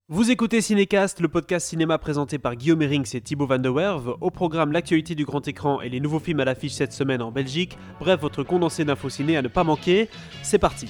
Vous écoutez Cinécast, le podcast cinéma présenté par Guillaume Herings et Thibaut Van der Werve. Au programme, l'actualité du grand écran et les nouveaux films à l'affiche cette semaine en Belgique. Bref, votre condensé d'infos ciné à ne pas manquer. C'est parti.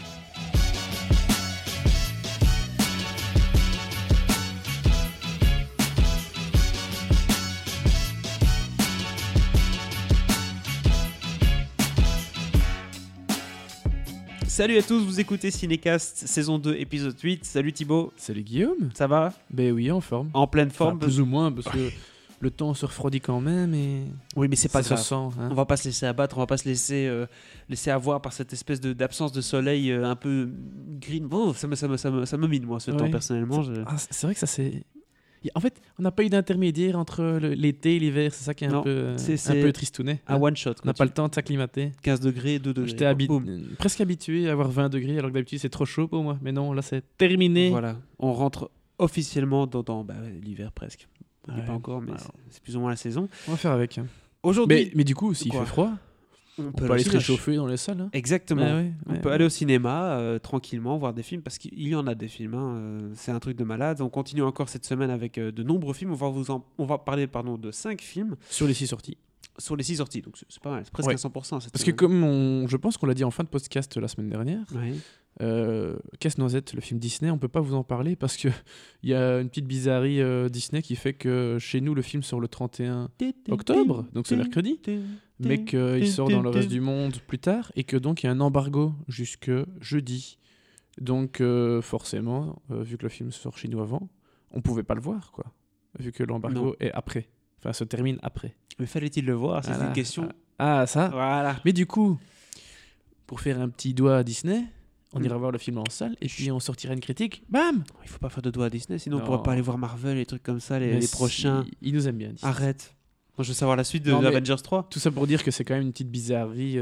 Salut à tous, vous écoutez Cinécast, saison 2, épisode 8. Salut Thibaut. Salut Guillaume. Ça va ? Ben oui, en forme. En pleine forme. Enfin, plus ou moins, parce que le temps se refroidit quand même et Oui, mais c'est pas ça grave. se sent. Hein. On va pas se laisser abattre, on va pas se laisser avoir par cette espèce d'absence de soleil un peu green. Oh, ça me mine, moi, ce temps, personnellement. C'est vrai que ça c'est... En fait, on n'a pas eu d'intermédiaire entre l'été et l'hiver, c'est ça qui est un peu tristounet. Un one shot. On n'a pas le temps de s'acclimater. 15 degrés, 2 degrés. J'étais presque habitué à avoir 20 degrés, alors que d'habitude c'est trop chaud pour moi. Mais non, là c'est terminé. Voilà, on rentre officiellement dans l'hiver presque. On n'est pas encore, mais c'est plus ou moins la saison. On va faire avec. Hein. Aujourd'hui, mais du coup, s'il fait froid, on peut aller se réchauffer dans les salles. Hein. Exactement. On peut aller au cinéma tranquillement, voir des films, parce qu'il y en a des films. C'est un truc de malade. On continue encore cette semaine avec de nombreux films. On va parler de 5 films. Sur les 6 sorties. Sur les 6 sorties, donc c'est pas mal, c'est presque à 100%. Parce que comme je pense qu'on l'a dit en fin de podcast la semaine dernière, Casse-Noisette, le film Disney, on peut pas vous en parler parce qu'il y a une petite bizarrerie Disney qui fait que chez nous le film sort le 31 octobre, donc c'est mercredi, mais qu'il sort dans le reste du monde plus tard et que donc il y a un embargo jusque jeudi. Donc forcément, vu que le film sort chez nous avant, on pouvait pas le voir, quoi, vu que l'embargo est après. Enfin, se termine après. Mais fallait-il le voir ? C'est une question. Ah, ça ? Voilà. Mais du coup, pour faire un petit doigt à Disney, on ira voir le film en salle et puis on sortira une critique. Bam ! Il faut pas faire de doigt à Disney, sinon on pourrait pas aller voir Marvel et les trucs comme ça, les prochains. Ils nous aiment bien, Disney. Arrête. Moi, je veux savoir la suite de Avengers 3. Tout ça pour dire que c'est quand même une petite bizarrerie.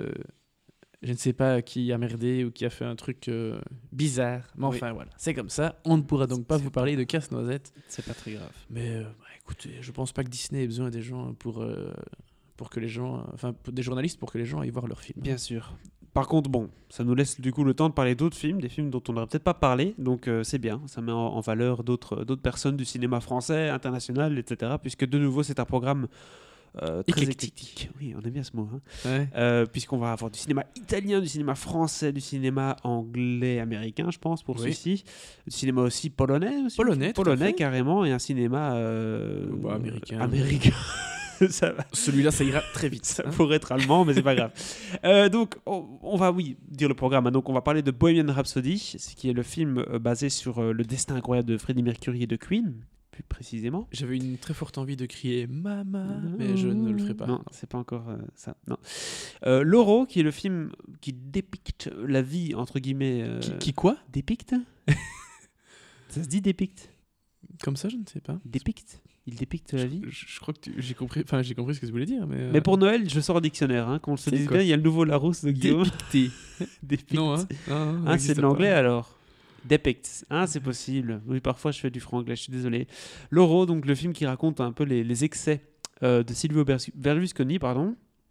Je ne sais pas qui a merdé ou qui a fait un truc bizarre. Mais enfin, voilà. C'est comme ça. On ne pourra donc pas vous parler de Casse-Noisette. C'est pas très grave. Mais écoutez, je pense pas que Disney ait besoin des gens pour que les gens... Enfin, des journalistes pour que les gens aillent voir leurs films. Bien sûr. Par contre, ça nous laisse du coup le temps de parler d'autres films, des films dont on n'aurait peut-être pas parlé. Donc c'est bien. Ça met en valeur d'autres personnes du cinéma français, international, etc. Puisque de nouveau, c'est un programme... très éclectique. Oui, on aime bien ce mot. Puisqu'on va avoir du cinéma italien, du cinéma français, du cinéma anglais, américain, je pense, pour celui-ci. Du cinéma aussi polonais. Polonais carrément, et un cinéma américain. Celui-là, ça ira très vite. Ça pourrait être allemand, mais c'est pas grave. Donc, on va dire le programme. Donc, on va parler de Bohemian Rhapsody, qui est le film basé sur le destin incroyable de Freddie Mercury et de Queen. Plus précisément. J'avais une très forte envie de crier Mama, mais je ne le ferai pas. Non, c'est pas encore ça. Non. L'Euro, qui est le film qui dépicte la vie, entre guillemets... Qui quoi ? Dépicte ? Ça se dit dépicte ? Comme ça, je ne sais pas. Dépicte ? Il dépicte la vie ? Je crois que j'ai compris ce que tu voulais dire. Mais pour Noël, je sors un dictionnaire. Qu'on se dise bien, il y a le nouveau Larousse de Guillaume. Dépicté. Non, c'est de l'anglais alors. Depict, c'est possible. Oui, parfois je fais du franc-anglais, je suis désolé. L'Euro, donc le film qui raconte un peu les excès de Silvio Berlusconi, pardon.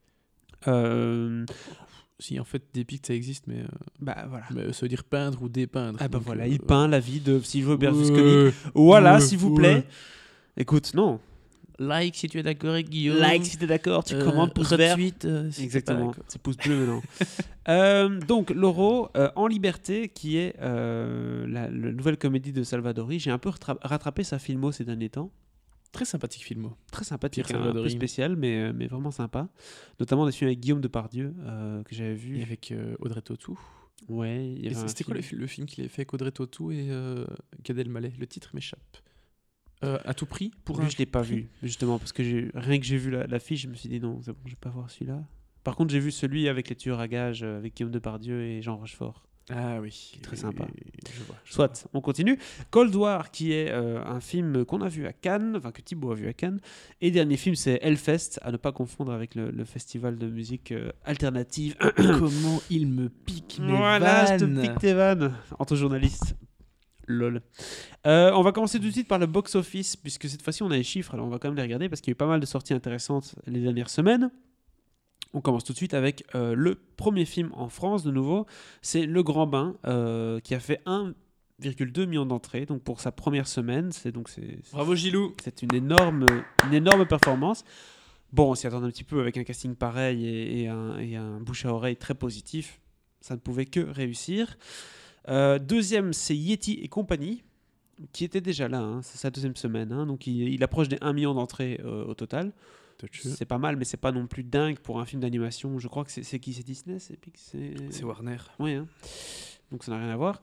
Si en fait depict ça existe, mais voilà. Mais ça veut dire peindre ou dépeindre. Voilà, il peint la vie de Silvio Berlusconi. Voilà, s'il vous plaît. Écoute, non. Like si tu es d'accord avec Guillaume. Like si tu es d'accord, tu commandes pouce vert. Exactement, c'est pouce bleu maintenant. Donc, L'Euro, En Liberté, qui est la nouvelle comédie de Salvadori. J'ai un peu rattrapé sa filmo ces derniers temps. Très sympathique filmo. Très sympathique, un peu spécial, mais vraiment sympa. Notamment des films avec Guillaume Depardieu, que j'avais vu. Et avec Audrey Tautou. Ouais. C'était quoi le film qu'il avait fait avec Audrey Tautou et Gad Elmaleh ? Le titre m'échappe. À tout prix pour Lui, je l'ai pas vu, justement, parce que rien que j'ai vu l'affiche, je me suis dit non, c'est bon, je vais pas voir celui-là. Par contre, j'ai vu celui avec les tueurs à gages, avec Guillaume Depardieu et Jean Rochefort. Ah oui, très sympa. Je vois. Soit, on continue. Cold War, qui est un film qu'on a vu à Cannes, enfin que Thibaut a vu à Cannes. Et dernier film, c'est Hellfest, à ne pas confondre avec le festival de musique alternative. Comment il me pique mes vannes. Voilà, je te pique tes vannes, entre journalistes. Lol. On va commencer tout de suite par le box-office, puisque cette fois-ci on a les chiffres, alors on va quand même les regarder parce qu'il y a eu pas mal de sorties intéressantes les dernières semaines. On commence tout de suite avec le premier film en France de nouveau, c'est Le Grand Bain, qui a fait 1,2 million d'entrées. Donc pour sa première semaine, c'est Bravo Gilou. c'est une énorme performance. Bon, on s'y attendait un petit peu avec un casting pareil et un bouche à oreille très positif. Ça ne pouvait que réussir. Deuxième, c'est Yeti et compagnie, qui était déjà là. Hein, c'est sa deuxième semaine. Hein, donc il approche des 1 million d'entrées au total. C'est pas mal, mais c'est pas non plus dingue pour un film d'animation. Je crois que c'est qui? C'est Disney? C'est Warner. Oui, hein. Donc ça n'a rien à voir.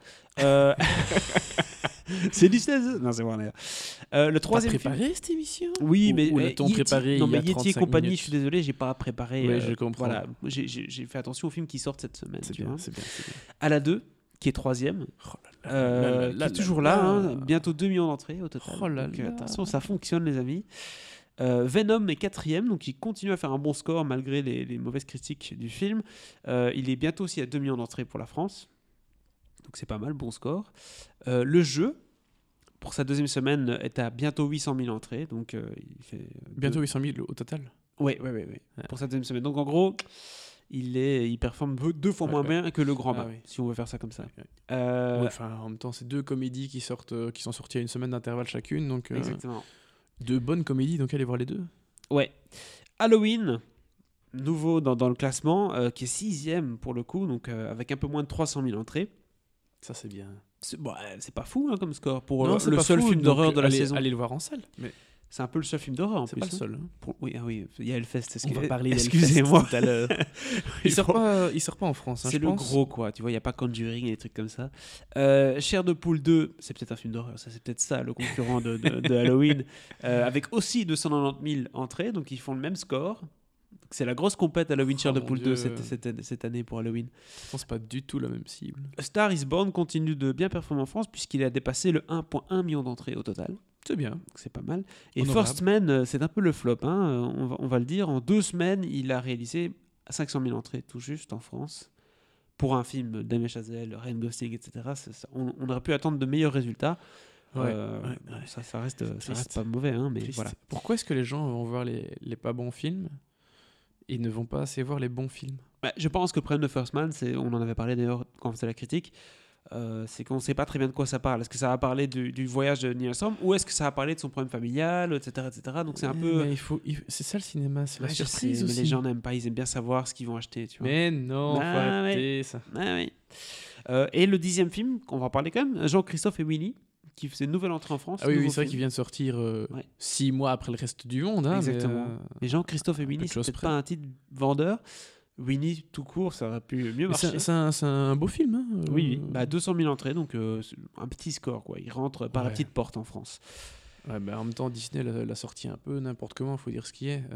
C'est Disney? Non, c'est Warner. Le troisième T'as préparé cette émission? Oui, mais ou l'a-t-on préparé non, il y mais a Yeti et 35 compagnie, minutes. je suis désolé, j'ai pas préparé. Ouais, je comprends. Voilà, j'ai fait attention aux films qui sortent cette semaine. C'est tu bien, vois. c'est bien, c'est bien. À la 2, qui est troisième, Oh là qui là est toujours là là, là. hein, bientôt 2 millions d'entrées au total. Oh là Donc, là. attention, ça fonctionne, les amis. Venom est quatrième, donc il continue à faire un bon score malgré les mauvaises critiques du film. Il est bientôt aussi à 2 millions d'entrées pour la France. Donc c'est pas mal, bon score. Le jeu, pour sa deuxième semaine, est à bientôt 800 000 entrées. Donc il fait Bientôt 800 000 au total. Oui. Pour sa deuxième semaine. Donc en gros, il performe 2 fois moins bien que le Grand Bas, si on veut faire ça comme ça. En même temps, c'est 2 comédies qui sont sorties à une semaine d'intervalle chacune. Donc, Exactement. 2 bonnes comédies, donc allez voir les 2. Ouais. Halloween, nouveau dans le classement, qui est 6e pour le coup, donc avec un peu moins de 300 000 entrées. Ça, c'est bien. C'est pas fou hein, comme score pour Non, le seul film d'horreur de la saison. Allez le voir en salle. Mais c'est un peu le seul film d'horreur en c'est plus. pas le seul. Hein. Oui, il y a Hellfest. On va parler Excusez-moi tout à l'heure. Il sort pas en France. Hein, c'est je le pense. gros quoi, tu vois, il n'y a pas Conjuring et des trucs comme ça. Chair de poule 2, c'est peut-être un film d'horreur, ça c'est peut-être ça le concurrent de Halloween, avec aussi 290 000 entrées, donc ils font le même score. C'est la grosse compète Halloween Chair de mon poule 2 Dieu. cette année pour Halloween. C'est pas du tout la même cible. Star is Born continue de bien performer en France puisqu'il a dépassé le 1,1 million d'entrées au total. C'est bien. Donc c'est pas mal. Et Honorable. First Man, c'est un peu le flop. Hein. On va le dire. En 2 semaines, il a réalisé 500 000 entrées tout juste en France. Pour un film Damien Chazelle, Ryan Gosling, etc. On aurait pu attendre de meilleurs résultats. Ça reste pas mauvais, hein, mais Triste. voilà. Pourquoi est-ce que les gens vont voir les pas bons films et ne vont pas assez voir les bons films? Je pense que le problème de First Man, on en avait parlé d'ailleurs quand on faisait la critique, c'est qu'on ne sait pas très bien de quoi ça parle. Est-ce que ça va parler du voyage de Neil Armstrong ou est-ce que ça va parler de son problème familial, etc. Donc c'est un peu... Mais c'est ça le cinéma, c'est la je surprise sais, aussi. mais les gens n'aiment pas, ils aiment bien savoir ce qu'ils vont acheter. Tu vois. Mais non, faut arrêter ça. Oui. Et le 10e film, qu'on va parler quand même, Jean-Christophe et Winnie, qui faisait une nouvelle entrée en France. Ah oui, nouveau c'est vrai film. qu'il vient de sortir 6 mois après le reste du monde. Hein, Exactement. Mais Jean-Christophe et Winnie, c'est peut-être pas un titre vendeur. Winnie, tout court, ça aurait pu mieux marcher. C'est un beau film. Hein, Oui. 200 000 entrées, donc un petit score. Quoi. Il rentre par la petite porte en France. Ouais, en même temps, Disney l'a sorti un peu n'importe comment, il faut dire ce qui est.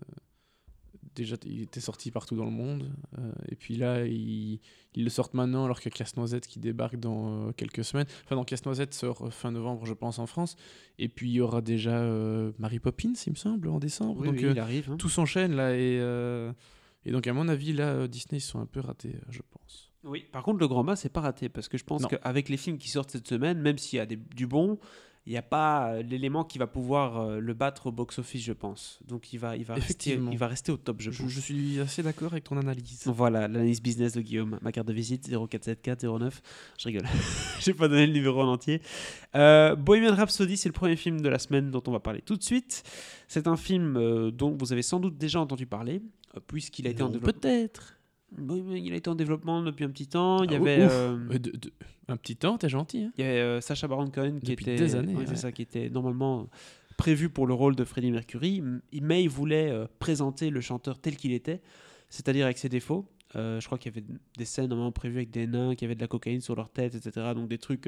Déjà, il était sorti partout dans le monde. Et puis là, ils le sortent maintenant, alors qu'il y a Casse-Noisette qui débarque dans quelques semaines. Enfin, non, Casse-Noisette sort fin novembre, je pense, en France. Et puis, il y aura déjà Mary Poppins, il me semble, en décembre. Oui, donc, il arrive. Hein. Tout s'enchaîne, là. Et donc, à mon avis, là, Disney, ils sont un peu ratés, je pense. Oui, par contre, le Grand Bas, c'est pas raté. Parce que je pense qu'avec les films qui sortent cette semaine, même s'il y a du bon, il n'y a pas l'élément qui va pouvoir le battre au box-office, je pense. Donc il va rester au top, je pense. Je suis assez d'accord avec ton analyse. Voilà, l'analyse business de Guillaume. Ma carte de visite, 0474 09. Je rigole. J'ai pas donné le numéro en entier. Bohemian Rhapsody, c'est le premier film de la semaine dont on va parler tout de suite. C'est un film dont vous avez sans doute déjà entendu parler, puisqu'il a été en développement. Peut-être. Oui, mais il a été en développement depuis un petit temps. Il y avait un petit temps, t'es gentil. Hein. Il y avait Sacha Baron Cohen qui depuis était des années. c'est ça, qui était normalement prévu pour le rôle de Freddie Mercury, mais il voulait présenter le chanteur tel qu'il était, c'est-à-dire avec ses défauts. Je crois qu'il y avait des scènes normalement prévues avec des nains qui avaient de la cocaïne sur leur tête, etc. Donc des trucs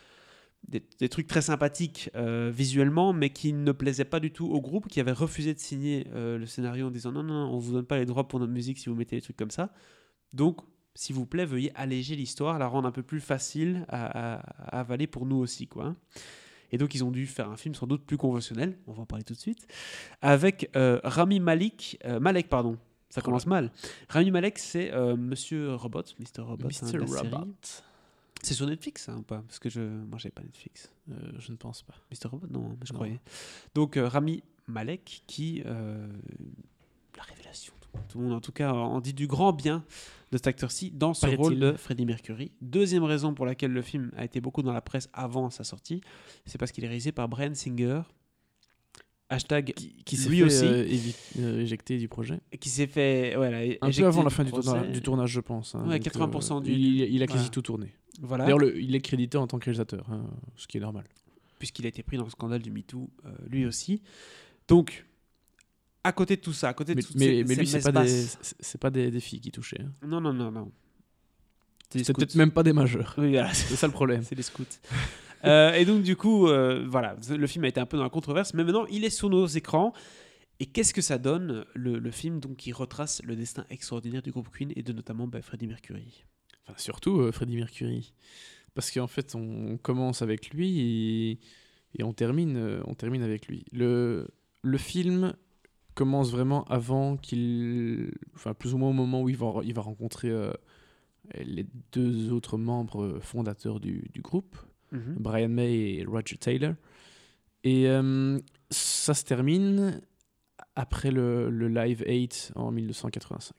très sympathiques visuellement, mais qui ne plaisaient pas du tout au groupe, qui avait refusé de signer le scénario en disant non, on vous donne pas les droits pour notre musique si vous mettez des trucs comme ça. Donc, s'il vous plaît, veuillez alléger l'histoire, la rendre un peu plus facile à avaler pour nous aussi, quoi. Et donc, ils ont dû faire un film sans doute plus conventionnel, on va en parler tout de suite, avec Rami Malek, pardon. Ça commence mal. Rami Malek, c'est Monsieur Robot, Mr. Robot. Mr. Robot. C'est sur Netflix, ou pas? Parce que moi, j'avais pas Netflix. Je ne pense pas. Mr. Robot, non, je croyais. Donc, Rami Malek, qui... la révélation, tout Tout le monde, en tout cas, en dit du grand bien de cet acteur-ci dans ce Paraît-il. rôle de Freddie Mercury. Deuxième raison pour laquelle le film a été beaucoup dans la presse avant sa sortie, c'est parce qu'il est réalisé par Bryan Singer. Hashtag Qui s'est lui fait aussi, éjecter du projet. qui s'est fait Un peu avant la fin du tournage, je pense. Hein. Ouais, Donc, 80% du... il a quasi voilà. tout tourné. Voilà, D'ailleurs, il est crédité en tant que réalisateur, hein, ce qui est normal. puisqu'il a été pris dans le scandale du MeToo, lui aussi. Donc, à côté de tout ça, à côté de toutes Mais ces lui, c'est messes pas des filles qui touchaient. Hein. Non, non, non, non. C'est des C'est scouts. peut-être même pas des majeurs. Oui, voilà, C'est ça le problème. c'est les scouts. Et donc, du coup, voilà, le film a été un peu dans la controverse, mais maintenant, il est sur nos écrans. Et qu'est-ce que ça donne, le film donc, qui retrace le destin extraordinaire du groupe Queen et de notamment Freddie Mercury. Enfin, surtout Freddie Mercury. Parce qu'en fait, on commence avec lui et on termine avec lui. Le film commence vraiment avant qu'il... Enfin, plus ou moins au moment où il va rencontrer les deux autres membres fondateurs du groupe, Brian May et Roger Taylor. Et ça se termine après le Live 8 en 1985.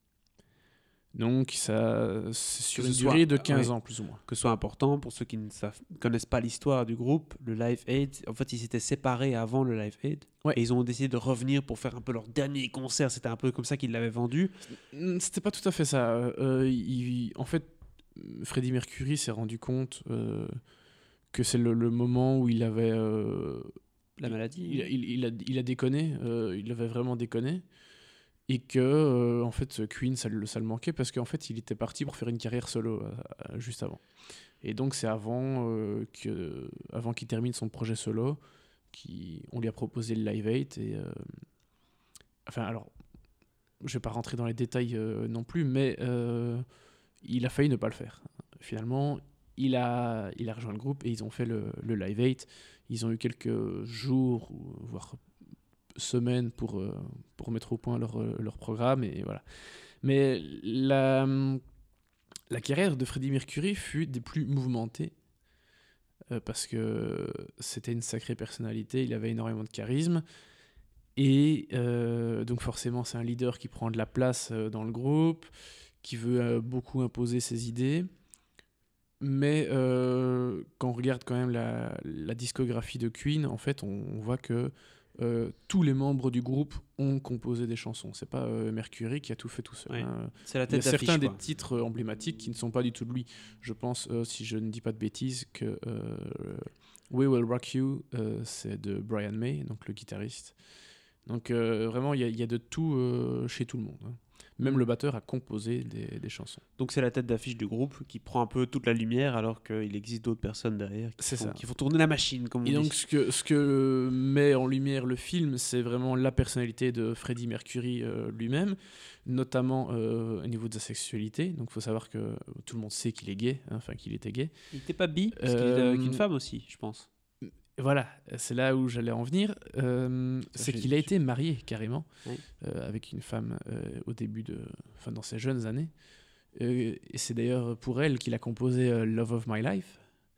Donc, ça, c'est sur une durée de 15 ans, plus ou moins. Que ce soit important, pour ceux qui ne connaissent pas l'histoire du groupe, le Live Aid, en fait, ils s'étaient séparés avant le Live Aid. Ouais. Et ils ont décidé de revenir pour faire un peu leur dernier concert. C'était un peu comme ça qu'ils l'avaient vendu. C'était pas tout à fait ça. En fait, Freddie Mercury s'est rendu compte que c'est le moment où il avait... La maladie. Il a déconné. Il avait vraiment déconné. Et que, en fait, Queen, ça le manquait parce qu'en fait, il était parti pour faire une carrière solo juste avant. Et donc, c'est avant qu'il termine son projet solo on lui a proposé le Live 8. Et, enfin, alors, je vais pas rentrer dans les détails non plus, mais il a failli ne pas le faire. Finalement, il a rejoint le groupe et ils ont fait le Live 8. Ils ont eu quelques jours, voire semaines pour mettre au point leur programme et voilà. Mais la carrière de Freddie Mercury fut des plus mouvementées parce que c'était une sacrée personnalité, il avait énormément de charisme et donc forcément c'est un leader qui prend de la place dans le groupe, qui veut beaucoup imposer ses idées. Mais quand on regarde quand même la discographie de Queen, en fait on voit que tous les membres du groupe ont composé des chansons. C'est pas Mercury qui a tout fait tout seul. Ouais. Hein. C'est la Il y a tête d'affiche, certains quoi. des titres emblématiques qui ne sont pas du tout de lui. Je pense, si je ne dis pas de bêtises, que We Will Rock You, c'est de Brian May, donc le guitariste. Donc vraiment, il y a de tout chez tout le monde. Hein. Même le batteur a composé des chansons. Donc c'est la tête d'affiche du groupe qui prend un peu toute la lumière alors qu'il existe d'autres personnes derrière qui font tourner la machine, comme on dit. Et donc ce que met en lumière le film, c'est vraiment la personnalité de Freddie Mercury lui-même, notamment au niveau de sa sexualité. Donc il faut savoir que tout le monde sait qu'il est gay, hein, enfin qu'il était gay. Il n'était pas bi, parce qu'il était avec une femme aussi, je pense. Voilà, c'est là où j'allais en venir. C'est qu'il a été marié carrément avec une femme au début dans ses jeunes années. Et c'est d'ailleurs pour elle qu'il a composé Love of My Life.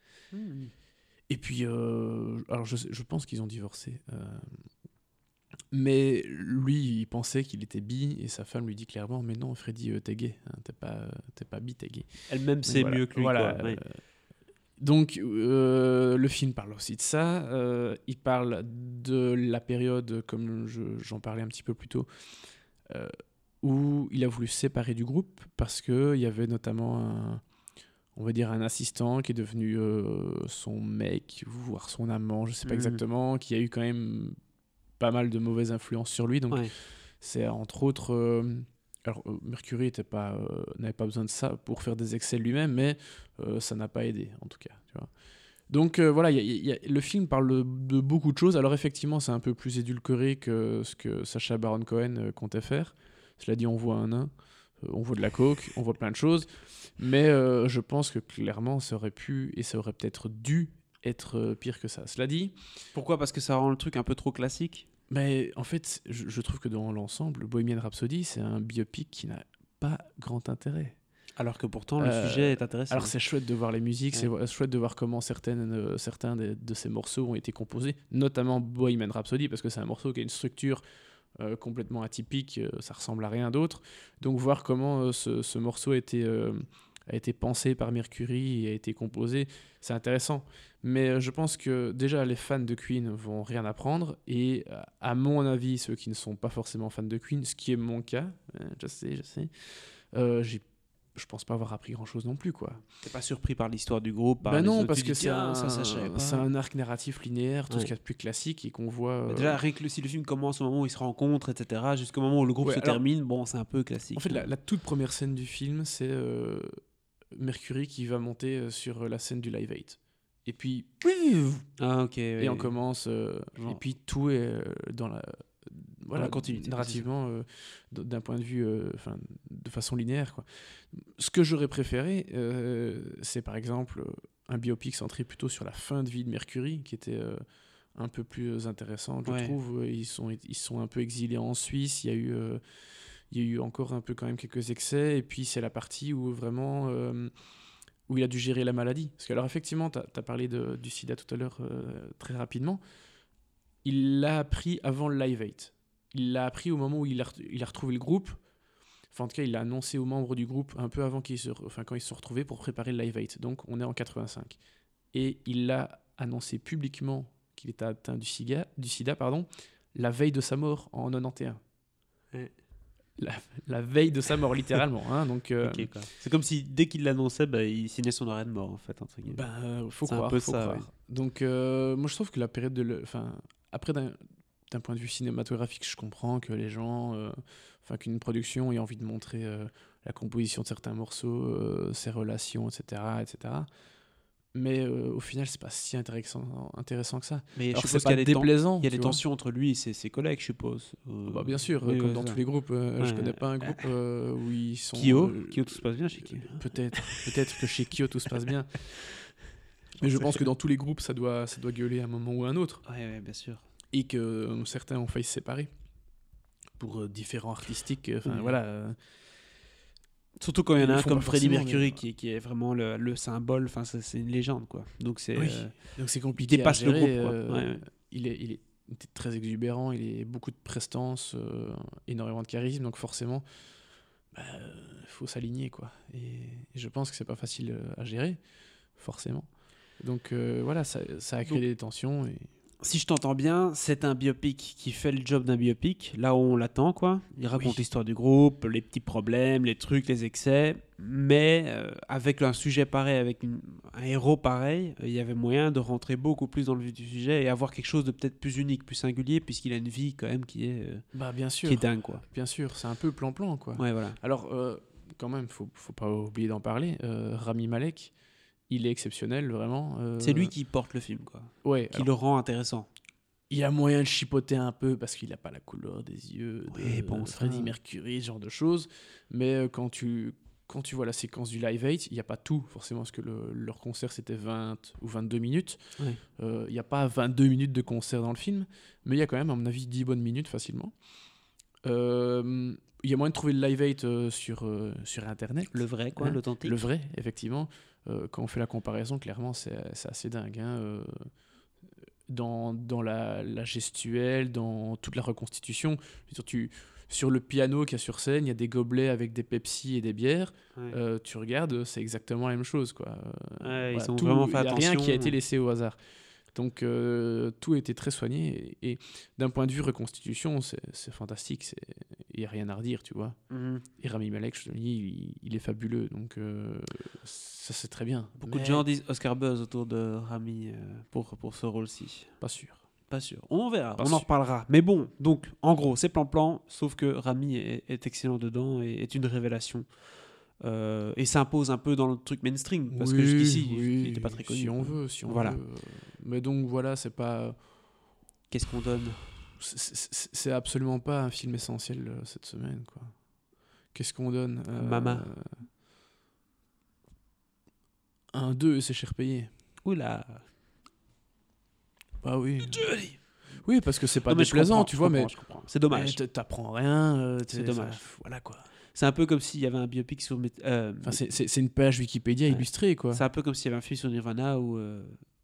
Et puis, alors je pense qu'ils ont divorcé. Mais lui, il pensait qu'il était bi et sa femme lui dit clairement: mais non, Freddie, t'es gay, hein, t'es pas bi, t'es gay. Elle-même sait mieux que lui. Voilà. Quoi. Donc, le film parle aussi de ça. Il parle de la période, comme j'en parlais un petit peu plus tôt, où il a voulu se séparer du groupe parce qu'il y avait notamment un assistant qui est devenu son mec, voire son amant, je ne sais pas exactement, qui a eu quand même pas mal de mauvaises influences sur lui. Donc, c'est entre autres... Alors, Mercury n'avait pas besoin de ça pour faire des excès lui-même, mais ça n'a pas aidé, en tout cas. Tu vois. Donc, voilà, le film parle de beaucoup de choses. Alors, effectivement, c'est un peu plus édulcoré que ce que Sacha Baron Cohen comptait faire. Cela dit, on voit un nain, on voit de la coke, on voit plein de choses. Mais je pense que, clairement, ça aurait pu et ça aurait peut-être dû être pire que ça. Cela dit... Pourquoi ? Parce que ça rend le truc un peu trop classique ? Mais en fait, je trouve que dans l'ensemble, Bohemian Rhapsody, c'est un biopic qui n'a pas grand intérêt. Alors que pourtant, le sujet est intéressant. Alors c'est chouette de voir les musiques, c'est chouette de voir comment certains de ces morceaux ont été composés, notamment Bohemian Rhapsody, parce que c'est un morceau qui a une structure complètement atypique, ça ressemble à rien d'autre. Donc voir comment ce morceau a été pensé par Mercury et a été composé, c'est intéressant. Mais je pense que déjà les fans de Queen vont rien apprendre, et à mon avis, ceux qui ne sont pas forcément fans de Queen, ce qui est mon cas, je sais, je pense pas avoir appris grand chose non plus, quoi. T'es pas surpris par l'histoire du groupe, par Ben les non, autres, parce tu que dis, tiens, ça je savais pas. c'est un arc narratif linéaire, tout Ouais. ce qu'il y a de plus classique et qu'on voit. Déjà, rien que si le film commence au moment où ils se rencontrent, etc., jusqu'au moment où le groupe Ouais, se alors, termine, bon, c'est un peu classique. en fait, la toute première scène du film, c'est Mercury qui va monter sur la scène du Live 8. Et puis, Ah, ok. et on commence, Genre. et puis tout est dans la. Voilà, la continuité, narrativement, d'un point de vue, de façon linéaire, quoi. Ce que j'aurais préféré, c'est par exemple un biopic centré plutôt sur la fin de vie de Mercury, qui était un peu plus intéressant, je Ouais. trouve. Ils sont un peu exilés en Suisse. Il y a eu encore un peu quand même quelques excès. Et puis c'est la partie où vraiment où il a dû gérer la maladie. Parce que alors effectivement, tu as parlé du sida tout à l'heure très rapidement. Il l'a appris avant le Live 8. Il l'a appris au moment où il a retrouvé le groupe. Enfin, en tout cas, il l'a annoncé aux membres du groupe un peu avant quand ils se sont retrouvés pour préparer le Live 8. Donc, on est en 85. Et il l'a annoncé publiquement qu'il était atteint du sida, la veille de sa mort en 91. Ouais. La veille de sa mort, littéralement. Hein, donc, Ok, quoi. C'est comme si dès qu'il l'annonçait, il signait son arrêt de mort, en fait, entre guillemets. Faut C'est un croire. peu Faut ça, croire. ouais. Donc, moi, je trouve que la période après, d'un point de vue cinématographique, je comprends que les gens, qu'une production ait envie de montrer la composition de certains morceaux, ses relations, etc., etc. Mais au final, c'est pas si intéressant que ça. Mais Alors je c'est suppose pas qu'il y a déplaisant. il y a des tu vois. tensions entre lui et ses collègues, je suppose. Bah, bien sûr, oui, comme oui, dans c'est tous ça. les groupes. Je Ouais. connais pas un groupe où ils sont. Kyo, tout se passe bien chez Kyo. Peut-être que chez Kyo tout se passe bien. Mais je pense que dans tous les groupes, ça doit gueuler à un moment ou à un autre. Ouais, bien sûr. Et que certains ont failli se séparer pour différents artistiques. Oui. Voilà. Surtout quand il y en a Ils un font comme pas Freddie forcément, Mercury qui est vraiment le symbole, enfin c'est une légende quoi. Donc c'est Oui. Donc c'est il compliqué. dépasse à le gérer, groupe quoi. Ouais. Il était très exubérant, il a beaucoup de prestance, énormément de charisme, donc forcément, faut s'aligner quoi. Et je pense que c'est pas facile à gérer, forcément. Donc voilà, ça a créé des tensions. Et... Si je t'entends bien, c'est un biopic qui fait le job d'un biopic, là où on l'attend quoi. Il raconte l'histoire du groupe, les petits problèmes, les trucs, les excès, mais avec un sujet pareil, avec un héros pareil, il y avait moyen de rentrer beaucoup plus dans le vif du sujet et avoir quelque chose de peut-être plus unique, plus singulier, puisqu'il a une vie quand même qui est bien sûr, qui est dingue quoi. Bien sûr, c'est un peu plan-plan quoi. Ouais voilà. Alors quand même, faut pas oublier d'en parler. Rami Malek, il est exceptionnel vraiment. C'est lui qui porte le film quoi. Ouais. Qui le rend intéressant. Il y a moyen de chipoter un peu parce qu'il n'a pas la couleur des yeux de ça... Freddie Mercury, ce genre de choses. Mais quand tu vois la séquence du Live 8, il n'y a pas tout, forcément, parce que leur concert c'était 20 ou 22 minutes. Ouais. Il n'y a pas 22 minutes de concert dans le film, mais il y a quand même, à mon avis, 10 bonnes minutes facilement. Il y a moyen de trouver le Live 8 sur Internet. Le vrai, quoi, l'authentique. Le vrai, effectivement. Quand on fait la comparaison, clairement, c'est assez dingue. Hein. Dans la gestuelle, dans toute la reconstitution. Sur le piano qu'il y a sur scène, il y a des gobelets avec des Pepsi et des bières. Ouais. Tu regardes, c'est exactement la même chose. Quoi. Ils ont vraiment fait attention. Il n'y a rien qui a été laissé au hasard. Donc tout a été très soigné. Et d'un point de vue reconstitution, c'est fantastique. Il n'y a rien à redire, tu vois. Mm-hmm. Et Rami Malek, je te dis, il est fabuleux. Donc ça, c'est très bien. Beaucoup de gens disent Oscar Buzz autour de Rami pour ce rôle-ci. Pas sûr. Pas sûr. On verra, Pas on sûr. en reparlera. Mais bon, donc, en gros, c'est plan-plan, sauf que Rami est excellent dedans et est une révélation. Et s'impose un peu dans le truc mainstream, parce que jusqu'ici, il n'était pas très connu. Si on veut. Voilà. Mais donc, voilà, c'est pas... Qu'est-ce qu'on donne ? C'est absolument pas un film essentiel cette semaine, quoi. Qu'est-ce qu'on donne Mama. 1, 2, c'est cher payé. Oula. Bah oui. Oui, parce que c'est pas déplaisant, tu vois, mais... Je comprends. C'est dommage. T'apprends rien. C'est dommage. Voilà, quoi. C'est un peu comme s'il y avait un biopic sur... c'est une page Wikipédia illustrée, quoi. C'est un peu comme s'il y avait un film sur Nirvana où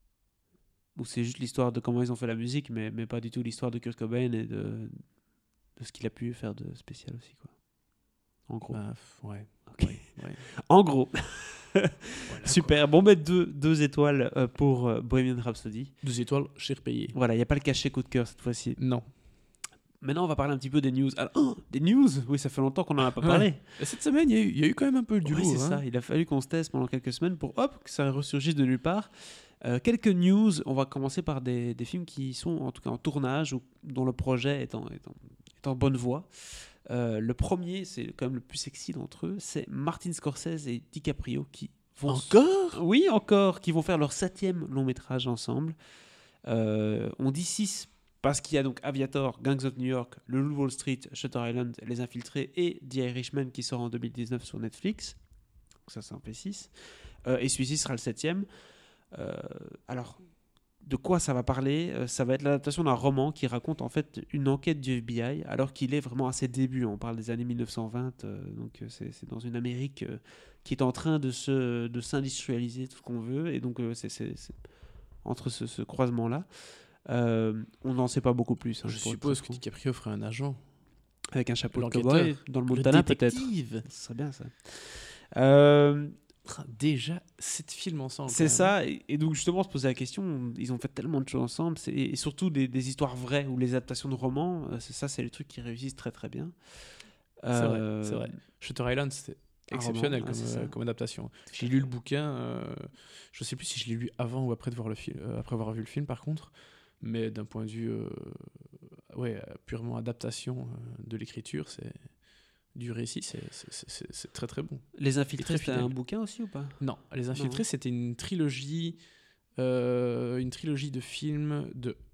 c'est juste l'histoire de comment ils ont fait la musique, mais pas du tout l'histoire de Kurt Cobain et de de ce qu'il a pu faire de spécial aussi, quoi. En gros. Ouais. Ok. Ouais. En gros. Voilà, Super. Bon, deux étoiles pour Bohemian Rhapsody. quoi. 2 étoiles, cher payé. Voilà, il n'y a pas le cachet coup de cœur cette fois-ci. Non. Maintenant, on va parler un petit peu des news. Alors, des news. Oui, ça fait longtemps qu'on n'en a pas parlé. Cette semaine, il y a eu quand même un peu du Oui, lourd. c'est hein. ça. Il a fallu qu'on se teste pendant quelques semaines pour que ça ressurgisse de nulle part. Quelques news. On va commencer par des films qui sont en tout cas en tournage ou dont le projet est en bonne voie. Le premier, c'est quand même le plus sexy d'entre eux, c'est Martin Scorsese et DiCaprio qui vont... Encore ? Oui, encore, qui vont faire leur 7e long métrage ensemble. On dit 6 parce qu'il y a donc Aviator, Gangs of New York, Le Loup de Wall Street, Shutter Island, Les Infiltrés et The Irishman qui sort en 2019 sur Netflix. Donc ça en fait 6. Et celui-ci sera le 7e. Alors, de quoi ça va parler ? Ça va être l'adaptation d'un roman qui raconte en fait une enquête du FBI alors qu'il est vraiment à ses débuts. On parle des années 1920, donc c'est dans une Amérique qui est en train de s'industrialiser, tout ce qu'on veut. Et donc c'est entre ce croisement-là. On n'en sait pas beaucoup plus. Je suppose que DiCaprio ferait un agent. Avec un chapeau de L'enquêteur. cowboy dans le Le Montana peut-être. détective. Ce serait bien ça. Déjà, 7 films ensemble. C'est ça, et donc justement se poser la question, ils ont fait tellement de choses ensemble, et surtout des histoires vraies ou les adaptations de romans, c'est les trucs qui réussissent très très bien. C'est vrai. Shutter Island, c'était un exceptionnel roman, comme adaptation. J'ai lu le bouquin, je sais plus si je l'ai lu avant ou après, après avoir vu le film par contre, mais d'un point de vue purement adaptation de l'écriture, du récit, c'est très très bon. Les Infiltrés, très c'était fidèle. un bouquin aussi ou pas ? Non, Les Infiltrés, c'était une trilogie de films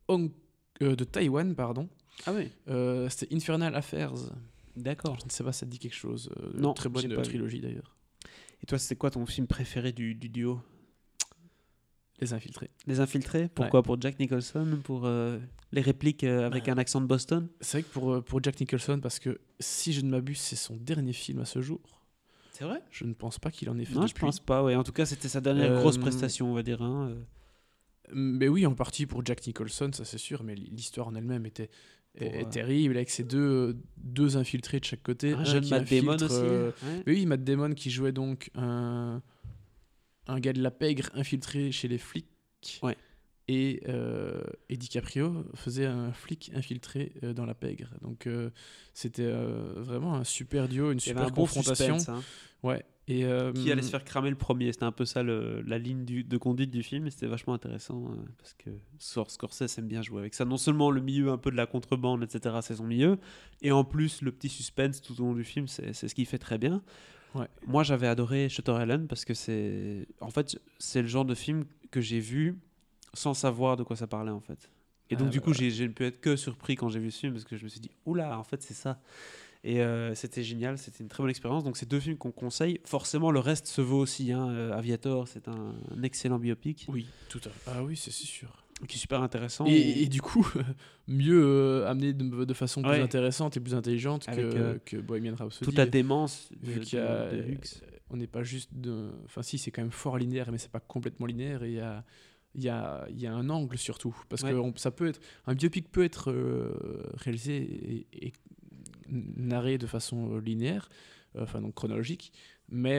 de Taïwan, pardon. Ah oui. C'était Infernal Affairs. D'accord. Je ne sais pas si ça te dit quelque chose. Non, très j'ai bonne pas trilogie d'ailleurs. Et toi, c'est quoi ton film préféré du duo ? Les Infiltrés. Les Infiltrés ? Pourquoi ? Pour Jack Nicholson ? Pour les répliques avec un accent de Boston ? C'est vrai que pour Jack Nicholson, parce que si je ne m'abuse, c'est son dernier film à ce jour. C'est vrai ? Je ne pense pas qu'il en ait fait Non, depuis. je pense pas. Ouais. En tout cas, c'était sa dernière grosse prestation, on va dire. Mais oui, en partie pour Jack Nicholson, ça c'est sûr, mais l'histoire en elle-même est terrible, avec ces deux infiltrés de chaque côté. Un jeune Matt Damon aussi. Ouais. Oui, Matt Damon qui jouait donc un gars de la pègre infiltré chez les flics. Ouais. Et DiCaprio faisait un flic infiltré dans la pègre. Donc c'était vraiment un super duo, une super confrontation. Suspense, hein. Ouais. Et, qui allait se faire cramer le premier. C'était un peu ça la ligne de conduite du film, et c'était vachement intéressant parce que Scorsese aime bien jouer avec ça. Non seulement le milieu un peu de la contrebande, etc., c'est son milieu, et en plus le petit suspense tout au long du film, c'est ce qu'il fait très bien. Ouais. Moi, j'avais adoré Shutter Island parce que c'est le genre de film que j'ai vu sans savoir de quoi ça parlait en fait. Et donc du coup, j'ai pu être que surpris quand j'ai vu ce film parce que je me suis dit oula, en fait c'est ça. Et c'était génial, c'était une très bonne expérience. Donc c'est 2 films qu'on conseille. Forcément, le reste se vaut aussi. Aviator, c'est un excellent biopic. Oui, tout à fait. Ah oui, c'est sûr. Qui est super intéressant. Et du coup, mieux amené de façon plus intéressante et plus intelligente que Bohemian Rhapsody. Toute la démence vu de on n'est pas juste enfin si, c'est quand même fort linéaire, mais c'est pas complètement linéaire, et il y a un angle surtout, parce que ça peut être un biopic peut être réalisé et narré de façon linéaire, donc chronologique, mais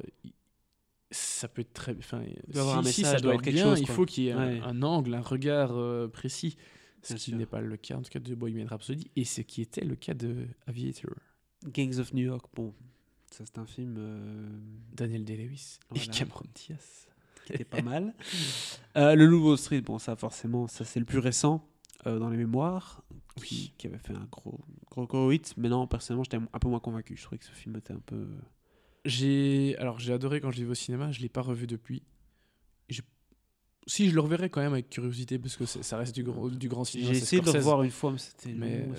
ça peut être très, si ça doit être quelque bien, chose, il faut qu'il y ait un angle, un regard précis, ce qui n'est pas le cas en tout cas de Bohemian Rhapsody, et ce qui était le cas de Aviator. Gangs of New York, bon, ça c'est un film Daniel Day-Lewis et Cameron Diaz, qui était pas mal. Le Loup de Wall Street, bon ça forcément, ça c'est le plus récent dans les mémoires, qui avait fait un gros hit, mais non, personnellement j'étais un peu moins convaincu. Je trouvais que ce film était un peu... J'ai adoré quand je l'ai vu au cinéma, je l'ai pas revu depuis. Si, je le reverrai quand même avec curiosité, parce que ça reste du grand cinéma. J'ai essayé de le revoir une fois, mais c'était...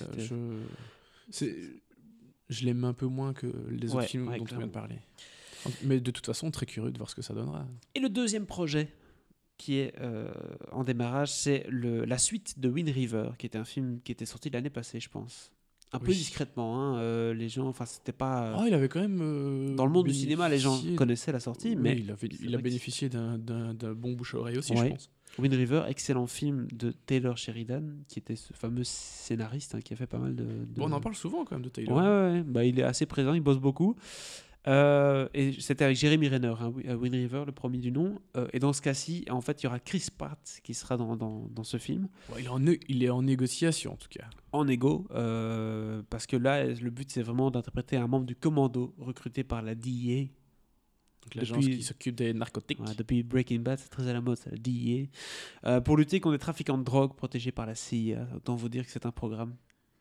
je l'aime un peu moins que les autres films dont on vient de parler. Mais de toute façon, très curieux de voir ce que ça donnera. Et le deuxième projet qui est en démarrage, c'est la suite de Wind River, qui était un film qui était sorti l'année passée, je pense. Un peu discrètement, les gens, enfin c'était pas... il avait quand même... dans le monde du cinéma, les gens connaissaient la sortie, mais... il a bénéficié d'un bon bouche à oreille aussi, je pense. Wind River, excellent film de Taylor Sheridan, qui était ce fameux scénariste qui a fait pas mal de... Bon, on en parle souvent quand même de Taylor. Ouais. Bah, il est assez présent, il bosse beaucoup. Et c'était avec Jeremy Renner, Wind River, le premier du nom. Et dans ce cas-ci, en fait, il y aura Chris Pratt qui sera dans ce film. Ouais, il est en négociation en tout cas. En égo, parce que là, le but, c'est vraiment d'interpréter un membre du commando recruté par la DEA. Donc, l'agence qui s'occupe des narcotiques. Ouais, depuis Breaking Bad, c'est très à la mode, c'est la DEA. Pour lutter contre les trafiquants de drogue protégés par la CIA. Autant vous dire que c'est un programme.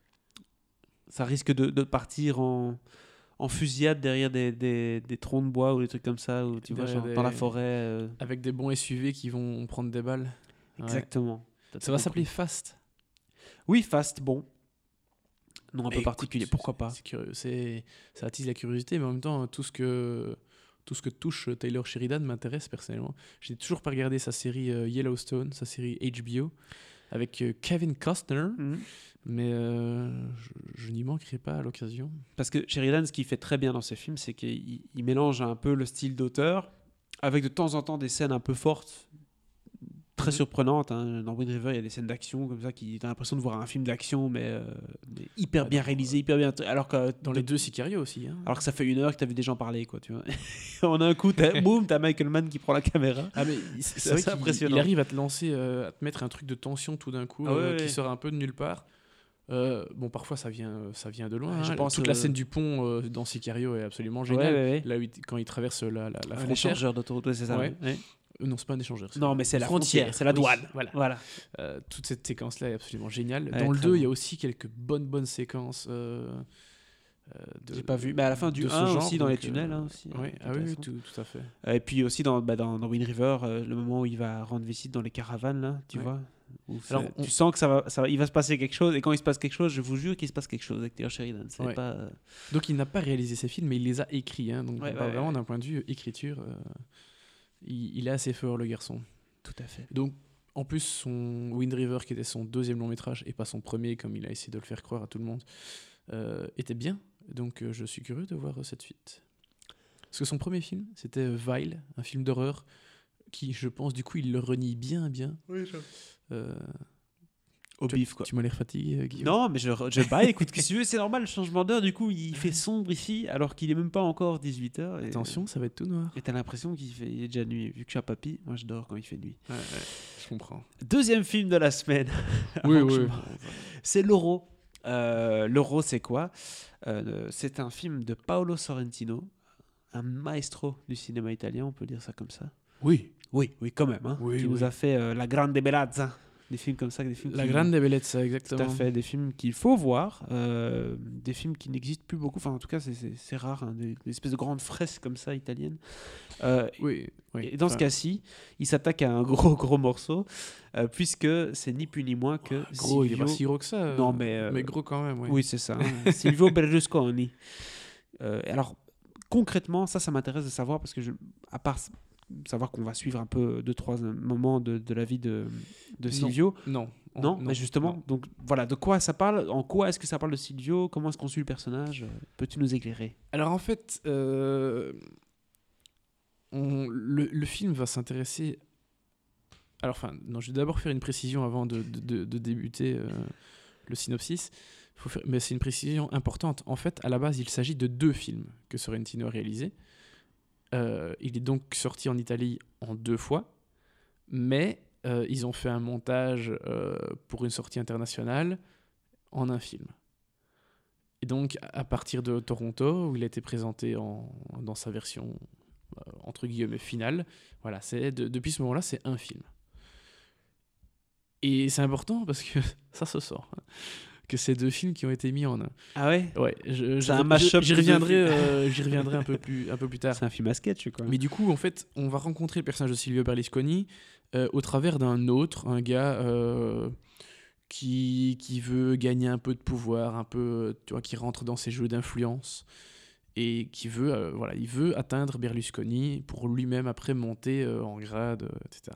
Ça risque de partir en fusillade derrière des troncs de bois ou des trucs comme ça, ou tu vois, genre, dans la forêt. Avec des bons SUV qui vont prendre des balles. Exactement. Ouais. Ça va s'appeler Fast. Oui, Fast, bon. Non, un peu Écoute, particulier, pourquoi pas. C'est curieux, ça attise la curiosité, mais en même temps, tout ce que touche Taylor Sheridan m'intéresse personnellement. J'ai toujours pas regardé sa série Yellowstone, sa série HBO, avec Kevin Costner, mais je n'y manquerai pas à l'occasion. Parce que Sheridan, ce qu'il fait très bien dans ses films, c'est qu'il mélange un peu le style d'auteur, avec de temps en temps des scènes un peu fortes, très surprenantes. Dans Wind River, il y a des scènes d'action comme ça, qui t'as l'impression de voir un film d'action, mais hyper bien réalisé, hyper bien. Alors que dans les deux Sicario aussi. Alors que ça fait 1 heure que t'as vu des gens parler, quoi, tu vois. En un coup, boum, t'as Michael Mann qui prend la caméra. Ah mais c'est vrai qu'il impressionnant. Il arrive à te lancer, à te mettre un truc de tension tout d'un coup, qui sort un peu de nulle part. Bon, parfois ça vient de loin. Je pense toute la scène du pont dans Sicario est absolument géniale. Là, quand il traverse la frontière. L'échangeur d'autoroute, c'est ça. Ouais. Non, c'est pas un échangeur. Non, mais c'est la frontière, c'est la douane. Oui, voilà. Toute cette séquence-là est absolument géniale. Ouais, dans le 2, il y a aussi quelques bonnes séquences. J'ai pas vu. Mais à la fin du 1 genre, aussi, dans les tunnels. Aussi, oui, tout à fait. Et puis aussi dans Wind River, le moment où il va rendre visite dans les caravanes, là, tu vois. Alors, tu sens que il va se passer quelque chose, et quand il se passe quelque chose, je vous jure qu'il se passe quelque chose avec Taylor Sheridan. Donc il n'a pas réalisé ses films, mais il les a écrits. Donc vraiment d'un point de vue écriture, il est assez fort, le garçon. Tout à fait. Donc en plus, son Wind River, qui était son deuxième long métrage et pas son premier, comme il a essayé de le faire croire à tout le monde, était bien. Donc je suis curieux de voir cette suite. Parce que son premier film, c'était Vile, un film d'horreur qui, je pense, du coup, il le renie bien. Oui, au bif, quoi. Tu m'as l'air fatigué, Guillaume. Non, mais écoute, qu'est-ce que tu veux, c'est normal, le changement d'heure, du coup, il fait sombre ici, alors qu'il est même pas encore 18h. Attention, ça va être tout noir. Et t'as l'impression il est déjà nuit. Vu que je suis un papy, moi je dors quand il fait nuit. Ouais, je comprends. Deuxième film de la semaine. Oui. C'est L'Oro. L'Oro, c'est quoi ? C'est un film de Paolo Sorrentino, un maestro du cinéma italien, on peut dire ça comme ça. Oui, quand même. Qui nous a fait La Grande Bellezza. Des films comme ça. La Grande Bellezza, exactement. Tout à fait, des films qu'il faut voir, des films qui n'existent plus beaucoup, enfin en tout cas c'est rare, des espèces de grandes fresques comme ça italiennes. Oui. Et dans ce cas-ci, il s'attaque à un gros morceau, puisque c'est ni plus ni moins que gros, Silvio... il est pas si gros que ça. Non, mais gros quand même, oui. Oui, c'est ça. Silvio Berlusconi. Alors, concrètement, ça m'intéresse de savoir, parce que à part savoir qu'on va suivre un peu 2-3 moments de la vie de Silvio. Non, mais justement, non. Donc voilà, de quoi ça parle, en quoi est-ce que ça parle de Silvio, comment est-ce qu'on suit le personnage, peux-tu nous éclairer ? Alors en fait, le film va s'intéresser... je vais d'abord faire une précision avant de débuter le synopsis, mais c'est une précision importante. En fait, à la base, il s'agit de 2 films que Sorrentino a réalisés. Il est donc sorti en Italie en 2 fois, mais ils ont fait un montage pour une sortie internationale en un film. Et donc, à partir de Toronto, où il a été présenté dans sa version entre guillemets finale, voilà, depuis ce moment-là, c'est un film. Et c'est important parce que ça se sort. Que c'est 2 films qui ont été mis en un. Ah ouais ? Ouais, c'est un mash-up. J'y reviendrai un peu plus tard. C'est un film à sketch, quoi. Mais du coup, en fait, on va rencontrer le personnage de Silvio Berlusconi au travers un gars qui veut gagner un peu de pouvoir, un peu, tu vois, qui rentre dans ses jeux d'influence et qui veut, il veut atteindre Berlusconi pour lui-même après monter en grade, etc.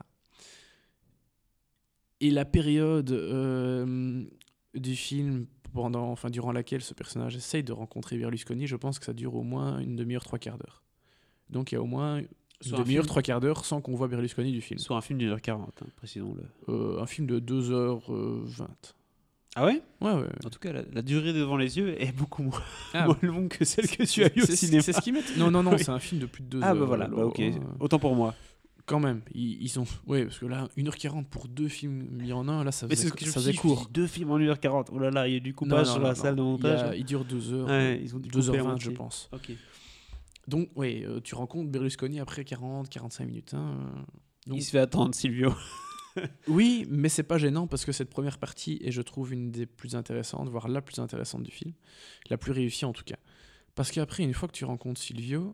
Et la période du film durant laquelle ce personnage essaye de rencontrer Berlusconi, je pense que ça dure au moins une demi-heure, 3/4 d'heure. Donc il y a au moins Une demi-heure, 3/4 sans qu'on voit Berlusconi du film. Soit un film d'1h40, précisons-le. Un film de 2h20. Ah ouais? Ouais. En tout cas, la durée devant les yeux est beaucoup moins, Ah, moins longue que celle que tu as vue au cinéma. C'est ce qu'ils mettent. Non, Oui. c'est un film de plus de 2 Ah heures. bah voilà, ok. Autant pour moi. Quand même, ils ont. Ouais, parce que là, 1h40 pour 2 films mis en un, là, ça Mais c'est ce que faisait court. 2 films en 1h40. Oh là là, il y a du coupage sur la salle de montage. Il dure 2 heures. Ouais, ils ont dû 2h20, je pense. Ok. Donc, ouais, tu rencontres Berlusconi après 40-45 minutes. Donc... Il se fait attendre, Silvio. Oui, mais c'est pas gênant parce que cette première partie est, je trouve, une des plus intéressantes, voire la plus intéressante du film. La plus réussie, en tout cas. Parce qu'après, une fois que tu rencontres Silvio,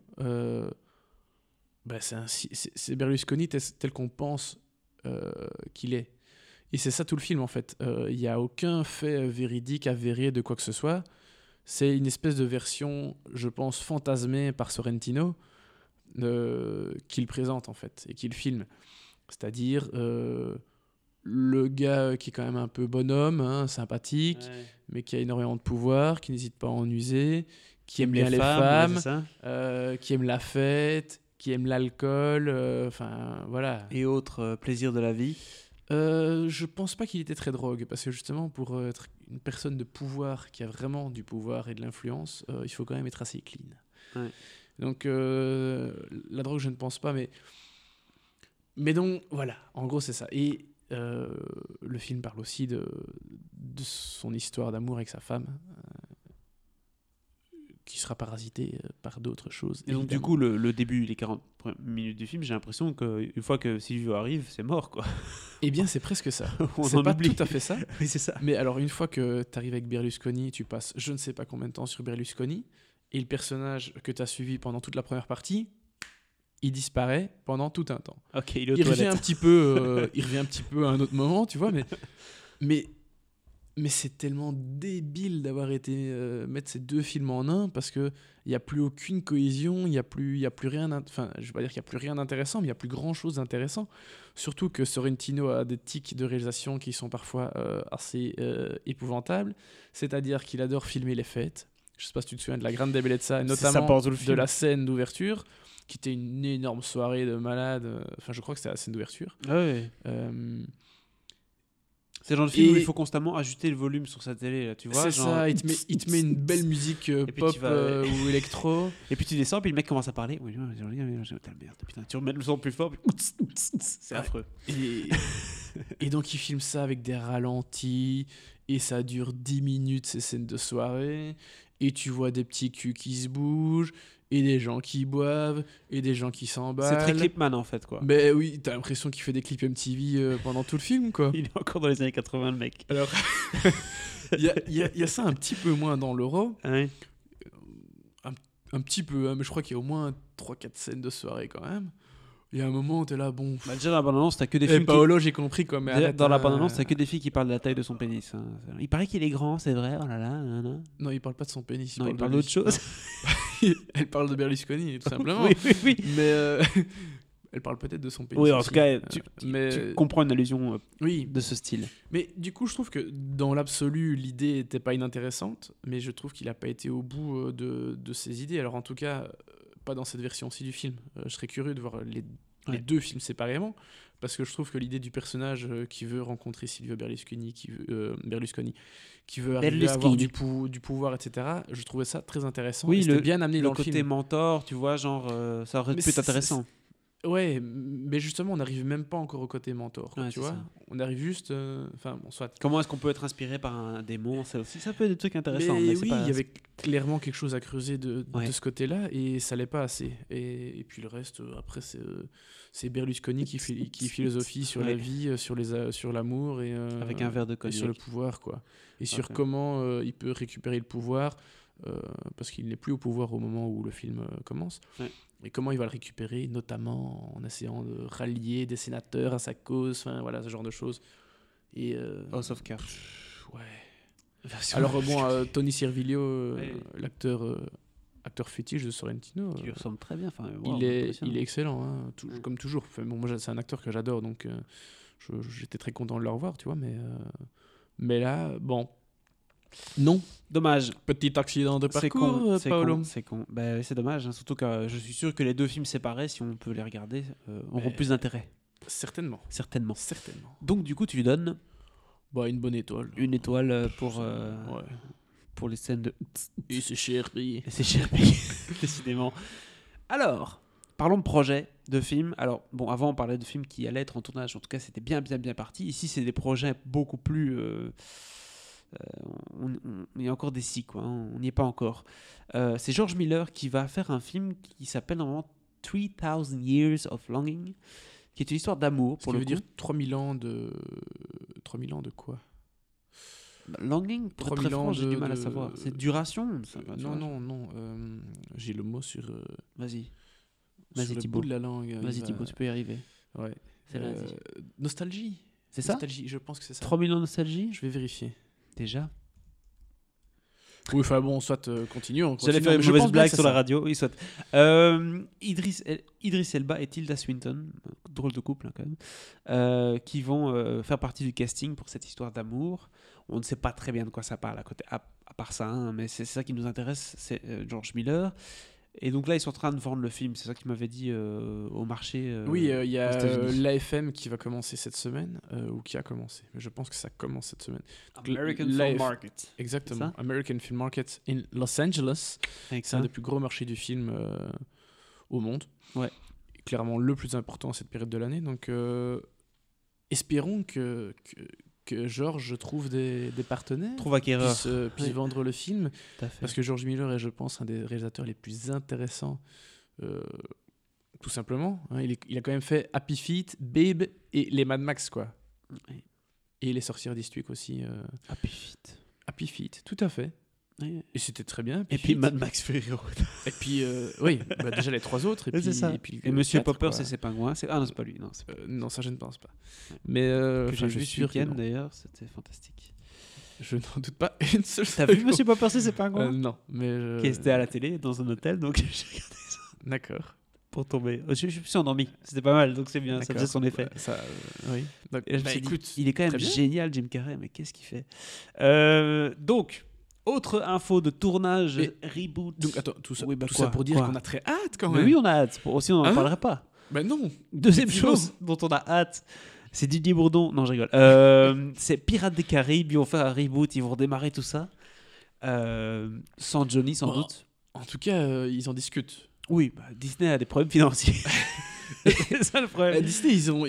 c'est Berlusconi tel qu'on pense qu'il est. Et c'est ça tout le film, en fait. Il n'y a aucun fait véridique, avéré de quoi que ce soit. C'est une espèce de version, je pense, fantasmée par Sorrentino qu'il présente, en fait, et qu'il filme. C'est-à-dire le gars qui est quand même un peu bonhomme, sympathique, mais qui a énormément de pouvoir, qui n'hésite pas à en user, qui aime bien les femmes, qui aime la fête, qui aime l'alcool, voilà. Et autres plaisirs de la vie. Je pense pas qu'il était très drogue, parce que justement, pour être une personne de pouvoir, qui a vraiment du pouvoir et de l'influence, il faut quand même être assez clean. Ouais. Donc, la drogue, je ne pense pas, mais donc, voilà, en gros, c'est ça. Et le film parle aussi de son histoire d'amour avec sa femme, qui sera parasitée par d'autres choses. Et donc, du coup, le début, les 40 minutes du film, j'ai l'impression qu'une fois que Silvio arrive, c'est mort, quoi. Eh bien, c'est presque ça. On c'est en pas oublie. tout à fait ça. Oui, c'est ça. Mais alors, une fois que tu arrives avec Berlusconi, tu passes je ne sais pas combien de temps sur Berlusconi, et le personnage que tu as suivi pendant toute la première partie, il disparaît pendant tout un temps. Ok, il est aux Il revient toilettes. un petit peu à un autre moment, tu vois, mais c'est tellement débile d'avoir été mettre ces 2 films en un, parce que il y a plus aucune cohésion, il y a plus rien, enfin, je vais pas dire qu'il y a plus rien d'intéressant, mais il y a plus grand chose d'intéressant. Surtout que Sorrentino a des tics de réalisation qui sont parfois assez épouvantables, c'est-à-dire qu'il adore filmer les fêtes. Je sais pas si tu te souviens de La Grande Bellezza, et notamment de la scène d'ouverture, qui était une énorme soirée de malades. Enfin, je crois que c'était la scène d'ouverture. Ah ouais. C'est le genre de film où il faut constamment ajuster le volume sur sa télé, là, tu vois. C'est genre... ça, il te met une belle musique pop ou électro. Et puis tu descends, puis le mec commence à parler. Oui, merde, putain, tu remets le son plus fort, puis... c'est affreux. Et donc il filme ça avec des ralentis, et ça dure 10 minutes, ces scènes de soirée, et tu vois des petits culs qui se bougent, et des gens qui boivent, et des gens qui s'emballent. C'est très Clipman, en fait, quoi. Mais oui, t'as l'impression qu'il fait des clips MTV pendant tout le film, quoi. Il est encore dans les années 80, le mec. Alors, il y a ça un petit peu moins dans l'Euro. Ouais. Un petit peu, mais je crois qu'il y a au moins 3-4 scènes de soirée, quand même. Il y a un moment où t'es là, bon... Bah déjà, dans la bande-annonce, t'as que des films Paolo, j'ai compris, quoi, mais arrête, dans la bande-annonce, t'as que des filles qui parlent de la taille de son pénis. Hein. Il paraît qu'il est grand, c'est vrai, oh là là, là, là. Non, il parle pas de son pénis. Il parle d'autre chose. Elle parle de Berlusconi, tout simplement. oui. Mais elle parle peut-être de son pénis. Oui, en aussi. tout cas, tu mais... comprends une allusion oui. de ce style. Mais du coup, je trouve que dans l'absolu, l'idée n'était pas inintéressante, mais je trouve qu'il n'a pas été au bout de ses idées. Alors en tout cas, pas dans cette version-ci du film. Je serais curieux de voir les 2 films séparément, parce que je trouve que l'idée du personnage qui veut rencontrer Silvio Berlusconi, qui veut arriver à avoir du pouvoir, etc., je trouvais ça très intéressant. Oui, c'était bien amené dans le côté film. mentor, tu vois, genre, ça aurait pu être intéressant. Ouais, mais justement, on n'arrive même pas encore au côté mentor, Ouais, tu vois. Ça. On arrive juste... soit. Comment est-ce qu'on peut être inspiré par un démon? Ça aussi, ça peut être des trucs intéressants. Mais oui, il y avait clairement quelque chose à creuser de ce côté-là, et ça l'est pas assez. Et puis le reste, après, c'est Berlusconi qui philosophie sur la vie, sur l'amour, et avec un verre de cognac. Et sur le pouvoir, quoi. Et sur comment il peut récupérer le pouvoir, parce qu'il n'est plus au pouvoir au moment où le film commence. Ouais. Et comment il va le récupérer, notamment en essayant de rallier des sénateurs à sa cause, enfin voilà, ce genre de choses. Et House of Cards. Ouais. Alors Tony Servillo, l'acteur fétiche de Sorrentino, qui lui ressemble très bien. Il est excellent, hein, comme toujours. Moi, c'est un acteur que j'adore, donc j'étais très content de le revoir, tu vois. Mais là, bon. Non. Dommage. Petit accident de C'est parcours, con, c'est Paolo. con, c'est con. Ben, c'est dommage, hein, surtout que je suis sûr que les deux films séparés, si on peut les regarder, auront plus d'intérêt. Certainement. Certainement. Certainement. Donc du coup, tu lui donnes Bah, une bonne étoile. une étoile Ouais. pour les scènes de... Et c'est cher payé. Et c'est cher payé, décidément. Alors, parlons de projet, de film. Alors, bon, avant, on parlait de films qui allaient être en tournage. En tout cas, c'était bien parti. Ici, c'est des projets beaucoup plus... il y a encore des si, quoi. Hein, on n'y est pas encore. C'est George Miller qui va faire un film qui s'appelle normalement 3000 Years of Longing, qui est une histoire d'amour, Pour pour le veut coup. dire 3000 ans de... 3000 ans de quoi? Longing, pour être 3000 très ans franc, j'ai du de- mal à de- savoir. C'est duration ça, tu vois. Non. J'ai le mot sur Vas-y, le Thibaut. bout de la langue. Vas-y, Thibaut, tu peux y arriver. Ouais. C'est vas-y. Nostalgie. C'est ça Nostalgie, je pense que c'est ça. 3 millions de nostalgie Je vais vérifier. déjà. Oui, enfin bon, soit continuons. J'allais faire une mauvaise blague sur la radio. Oui, soit. Idris Elba et Tilda Swinton, drôle de couple hein, quand même, qui vont faire partie du casting pour cette histoire d'amour. On ne sait pas très bien de quoi ça parle à part ça, hein, mais c'est ça qui nous intéresse, c'est George Miller. Et donc là, ils sont en train de vendre le film, c'est ça qu'il m'avait dit au marché. Oui, il y aux a États-Unis. l'AFM qui va commencer cette semaine, ou qui a commencé. Mais je pense que ça commence cette semaine. American l'AF Film Market. Exactement. C'est ça American Film Market in Los Angeles. Avec C'est un ça. des plus gros marchés du film au monde. Ouais. Clairement le plus important à cette période de l'année. Donc, espérons que George trouve des partenaires. Trouve acquéreur. Puisse Oui. vendre le film. Tout à fait. Parce que George Miller est, je pense, un des réalisateurs les plus intéressants, tout simplement. Hein. Il a quand même fait Happy Feet, Babe et les Mad Max, quoi. Oui. Et les Sorcières d'Eastwick aussi. Happy Feet. Happy Feet, tout à fait. Oui. Et c'était très bien. Happy Et puis Feet. Mad Max Fury Road. Et puis, oui, bah, déjà les trois autres. Et Oui, puis, c'est ça. Et, puis Et le Monsieur 4, Popper, quoi. c'est ses pingouins. Ah non, c'est pas lui. Non, c'est pas Non, ça je ne pense pas. Ouais. Mais que enfin, j'ai je vu suis ce sûr que week-end non. d'ailleurs, c'était fantastique. Je n'en doute pas une seule T'as vu seconde. Monsieur Popper, c'est ses pingouins Non, mais Qui était à la télé dans un hôtel, donc j'ai regardé ça D'accord. pour tomber. Je me suis endormi, c'était pas mal, donc c'est bien, ça faisait son effet. Bah, ça, oui. Donc, Et je me bah, suis dit, écoute, il est quand même très bien. génial, Jim Carrey, mais qu'est-ce qu'il fait Donc, autre info de tournage, Et- reboot. Donc attends, tout ça, Oui, bah tout quoi, ça pour dire quoi qu'on a très hâte quand Mais même. oui, on a hâte, sinon on n'en Hein parlerait pas. Ben non. Deuxième Effectivement. chose dont on a hâte, c'est Didier Bourdon. Non, je rigole. C'est Pirates des Caraïbes. Ils vont faire un reboot. Ils vont redémarrer tout ça. Sans Johnny, sans Bon. doute. En tout cas, ils en discutent. Oui, bah, Disney a des problèmes financiers. c'est ça le problème. Disney, ils ont...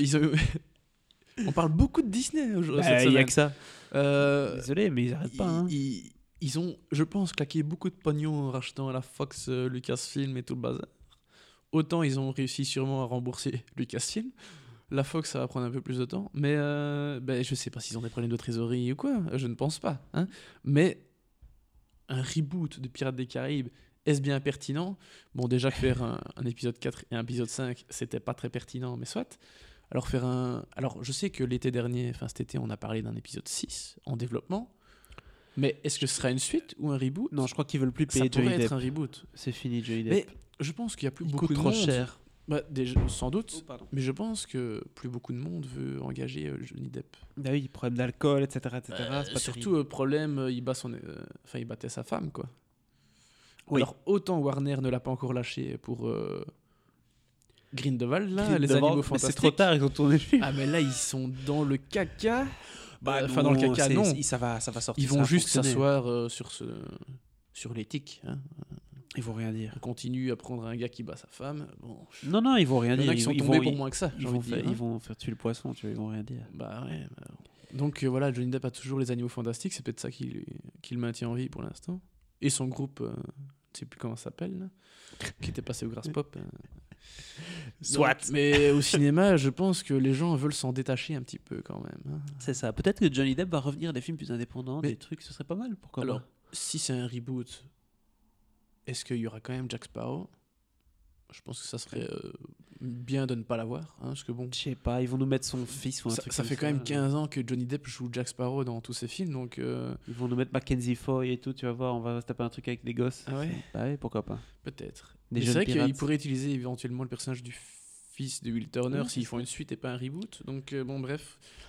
On parle beaucoup de Disney aujourd'hui. Bah, il n'y a que ça. Euh, Désolé, mais ils n'arrêtent pas. Hein. ils ont, je pense, claqué beaucoup de pognon en rachetant la Fox, Lucasfilm et tout le bazar. Autant ils ont réussi sûrement à rembourser Lucasfilm. La Fox, ça va prendre un peu plus de temps. Mais ben, je sais pas s'ils ont des problèmes de trésorerie ou quoi. Je ne pense pas. Hein. Mais un reboot de Pirates des Caraïbes, est-ce bien pertinent? Bon, déjà que faire un épisode 4 et un épisode 5, c'était pas très pertinent, mais soit. Alors faire un... Alors je sais que l'été dernier, enfin cet été, on a parlé d'un épisode 6 en développement. Mais est-ce que ce sera une suite ou un reboot? Non, je crois qu'ils veulent plus Ça payer pourrait Johnny être Depp. un reboot. C'est fini, Johnny Depp. Mais je pense qu'il y a plus Il beaucoup coûte de trop monde. cher. Bah, déjà, sans doute. Oh, pardon. Mais je pense que plus beaucoup de monde veut engager Johnny Depp. Ah oui, problème d'alcool, etc. c'est pas Surtout, terrible. problème, il battait sa femme, quoi. Oui. Alors, autant Warner ne l'a pas encore lâché pour Grindelwald, là, les Devant, animaux mais fantastiques. c'est trop tard, ils ont tourné le film. Ah, mais là, ils sont dans le caca. Bah, Enfin, dans le caca, non. Ça va sortir. Ils ça vont va juste fonctionner. s'asseoir sur l'éthique. Hein. Ils vont rien dire. On continue à prendre un gars qui bat sa femme. Bon, Non, ils vont rien il y en dire. a qui sont Ils tombés vont- pour moins que ça, j'ai Ils envie vont, de dire. faire, hein. ils vont faire tuer le poisson, tu vois, ils vont rien dire. Bah ouais. Donc voilà, Johnny Depp a toujours les animaux fantastiques, c'est peut-être ça qui le maintient en vie pour l'instant. Et son groupe, je sais plus comment ça s'appelle, là, qui était passé au Grass Pop. Soit. Donc, mais au cinéma, je pense que les gens veulent s'en détacher un petit peu quand même. Hein. C'est ça. Peut-être que Johnny Depp va revenir à des films plus indépendants, Mais- des trucs, ce serait pas mal. Pourquoi Alors, pas si c'est un reboot, est-ce qu'il y aura quand même Jack Sparrow? Je pense que ça serait bien de ne pas l'avoir, hein, parce que bon, Je sais pas, ils vont nous mettre son fils ou un ça, truc ça comme fait quand même 15 ans que Johnny Depp joue Jack Sparrow dans tous ses films, donc Ils vont nous mettre Mackenzie Foy et tout, tu vas voir, on va se taper un truc avec des gosses. Ah ouais? Bah oui, pourquoi pas. peut-être. Des Mais c'est jeunes vrai pirates. qu'il pourrait utiliser éventuellement le personnage du fils de Will Turner Ouais, s'ils c'est font ça. une suite et pas un reboot. Donc bon, bref.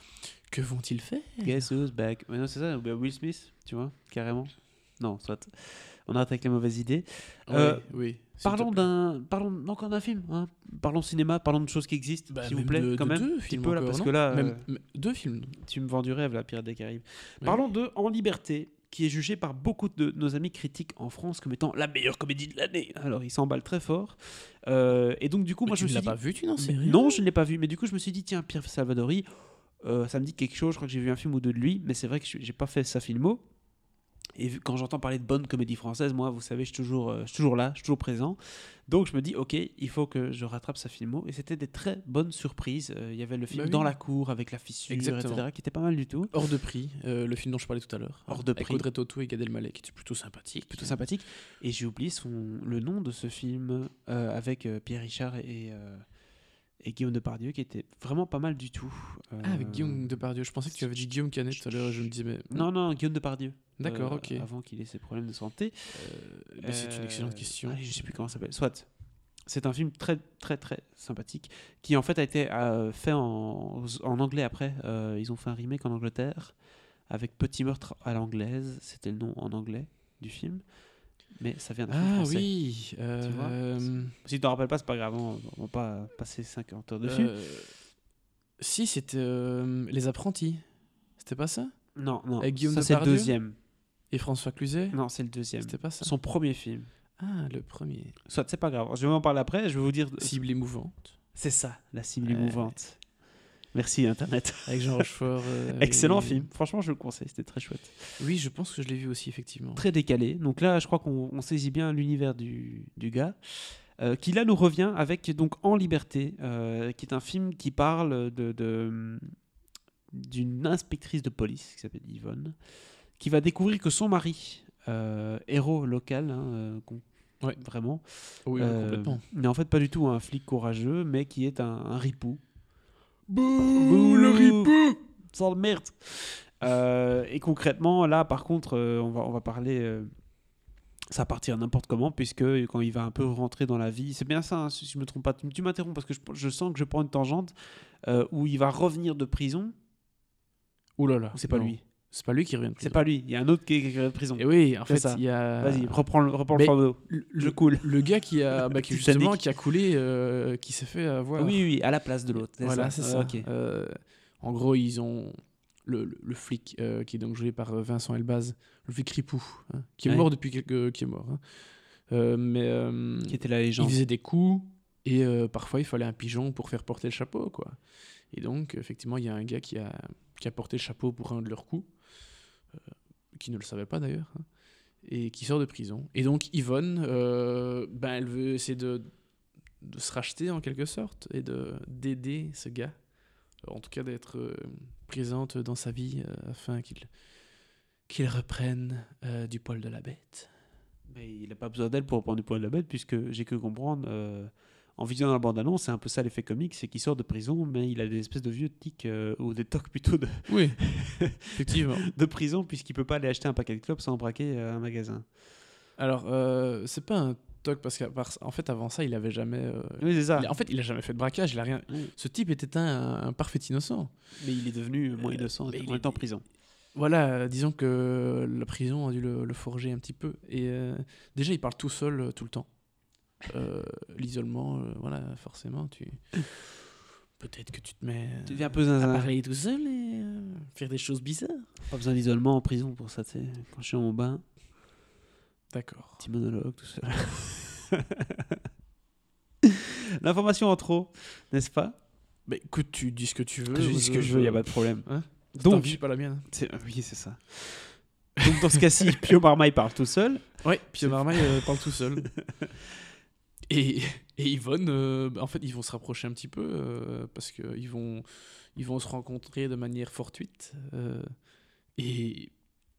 Que vont-ils faire? Guess who's back? Mais non, c'est ça, ou bien Will Smith, tu vois, carrément. Non, soit. On arrête avec les mauvaises idées. Oui. Parlons encore d'un film. Hein. Parlons cinéma, parlons de choses qui existent, s'il vous plaît, quand même. Deux Un petit films peu là, encore, parce non que là, même 2 films. tu me vends du rêve, la Pirates des Caraïbes. Ouais. Parlons de En Liberté, qui est jugé par beaucoup de nos amis critiques en France comme étant la meilleure comédie de l'année. Alors, ils s'emballent très fort. Et donc, du coup, moi, je me tu suis l'as dit... pas vu, tu n'en sais rien? Non, je ne l'ai pas vu. Mais du coup, je me suis dit, tiens, Pierre Salvadori, ça me dit quelque chose. Je crois que j'ai vu un film ou deux de lui. Mais c'est vrai que j'ai pas fait sa filmo. Et quand j'entends parler de bonne comédie française, moi, vous savez, je suis toujours là, je suis toujours présent. Donc je me dis, ok, il faut que je rattrape sa filmo. Et c'était des très bonnes surprises. Il y avait le film Dans la cour avec la fissure, Exactement. etc., qui était pas mal du tout. Hors de prix, le film dont je parlais tout à l'heure. Hors de avec prix. Audrey Tautou et Gad Elmaleh, qui était plutôt sympathique. Plutôt sympathique. Et j'ai oublié le nom de ce film avec Pierre Richard et Guillaume Depardieu, qui était vraiment pas mal du tout. Avec Guillaume Depardieu. Je pensais que tu avais dit Guillaume Canet tout à l'heure. Je me disais, mais. Non, Guillaume Depardieu. D'accord, ok. Avant qu'il ait ses problèmes de santé. C'est une excellente question. Allez, je sais plus comment ça s'appelle. Soit. C'est un film très, très, très sympathique qui, en fait, a été fait en anglais après. Ils ont fait un remake en Angleterre avec Petit meurtre à l'anglaise. C'était le nom en anglais du film. Mais ça vient d'un film français. Ah oui. Tu vois, si tu t'en rappelles pas, c'est pas grave. On va pas passer 50 heures dessus. Si, c'était Les Apprentis. C'était pas ça? Non. Avec Guillaume Ça, c'est le Depardieu deuxième. Et François Cluzet? Non, c'est le deuxième. C'était pas ça? Son premier film. Ah, le premier. Soit, c'est pas grave. Je vais en parler après. Je vais vous dire. Cible émouvante. C'est ça, la cible émouvante. Merci Internet. Avec Jean Rochefort. Excellent film. Franchement, je le conseille. C'était très chouette. Oui, je pense que je l'ai vu aussi, effectivement. Très décalé. Donc là, je crois qu'on saisit bien l'univers du gars. Qui là nous revient avec donc En Liberté, qui est un film qui parle d'une inspectrice de police qui s'appelle Yvonne, qui va découvrir que son mari, héros local, Ouais. vraiment, Oui, complètement. n'est en fait pas du tout un flic courageux, mais qui est un ripou. Bouh, le ripou! Sans de merde. Et concrètement, là, par contre, on va parler. Ça va partir n'importe comment, puisque quand il va un peu rentrer dans la vie, c'est bien ça, hein, si je me trompe pas. Tu m'interromps parce que je sens que je prends une tangente où il va revenir de prison. Ouh là là. Ou c'est pas non. lui. C'est pas lui qui revient de prison. C'est pas lui. Il y a un autre qui est de prison. Et oui, en C'est fait, ça. il y a. Vas-y, reprends le Mais fardeau. Je coule. Le gars qui a, qui Titanic. justement, qui a coulé, qui s'est fait avoir. Oui, à la place de l'autre. Voilà, c'est ça. Ok. En gros, ils ont le flic qui est donc joué par Vincent Elbaz, le flic Ripou, hein, qui est Ouais. mort depuis qui est mort. Hein. Qui était la il légende. faisait des coups et parfois il fallait un pigeon pour faire porter le chapeau, quoi. Et donc effectivement, il y a un gars qui a porté le chapeau pour un de leurs coups, qui ne le savait pas d'ailleurs, hein, et qui sort de prison. Et donc Yvonne, elle veut essayer de se racheter en quelque sorte et d'aider ce gars, en tout cas d'être présente dans sa vie afin qu'il reprenne du poil de la bête. Mais il n'a pas besoin d'elle pour prendre du poil de la bête, puisque j'ai cru comprendre, en visionnant la bande-annonce, c'est un peu ça l'effet comique, c'est qu'il sort de prison, mais il a des espèces de vieux tics, ou des tocs plutôt Oui, effectivement. de prison, puisqu'il peut pas aller acheter un paquet de clopes sans braquer un magasin. Alors, c'est pas un toc, parce qu'en fait, avant ça, il avait jamais. Oui, c'est ça. Il a jamais fait de braquage, il a rien. Oui. Ce type était un parfait innocent. Mais il est devenu moins innocent mais en il étant en prison. Voilà, disons que la prison a dû le forger un petit peu. Et déjà, il parle tout seul tout le temps. L'isolement, voilà, forcément, peut-être que tu te mets Tu deviens un peu à zinzin. parler tout seul et faire des choses bizarres. Pas besoin d'isolement en prison pour ça, tu sais. Quand je suis en bain, D'accord. petit monologue, tout seul. L'information en trop, n'est-ce pas? Mais que tu dis ce que tu veux. Je dis ce que je veux, il n'y a pas de problème. Hein Donc, c'est pas la mienne. oui, c'est ça. Donc, dans ce cas-ci, Pio Marmaille parle tout seul. Ouais, Pio Marmaille parle tout seul. Et Yvonne, en fait, ils vont se rapprocher un petit peu parce qu'ils vont se rencontrer de manière fortuite. Et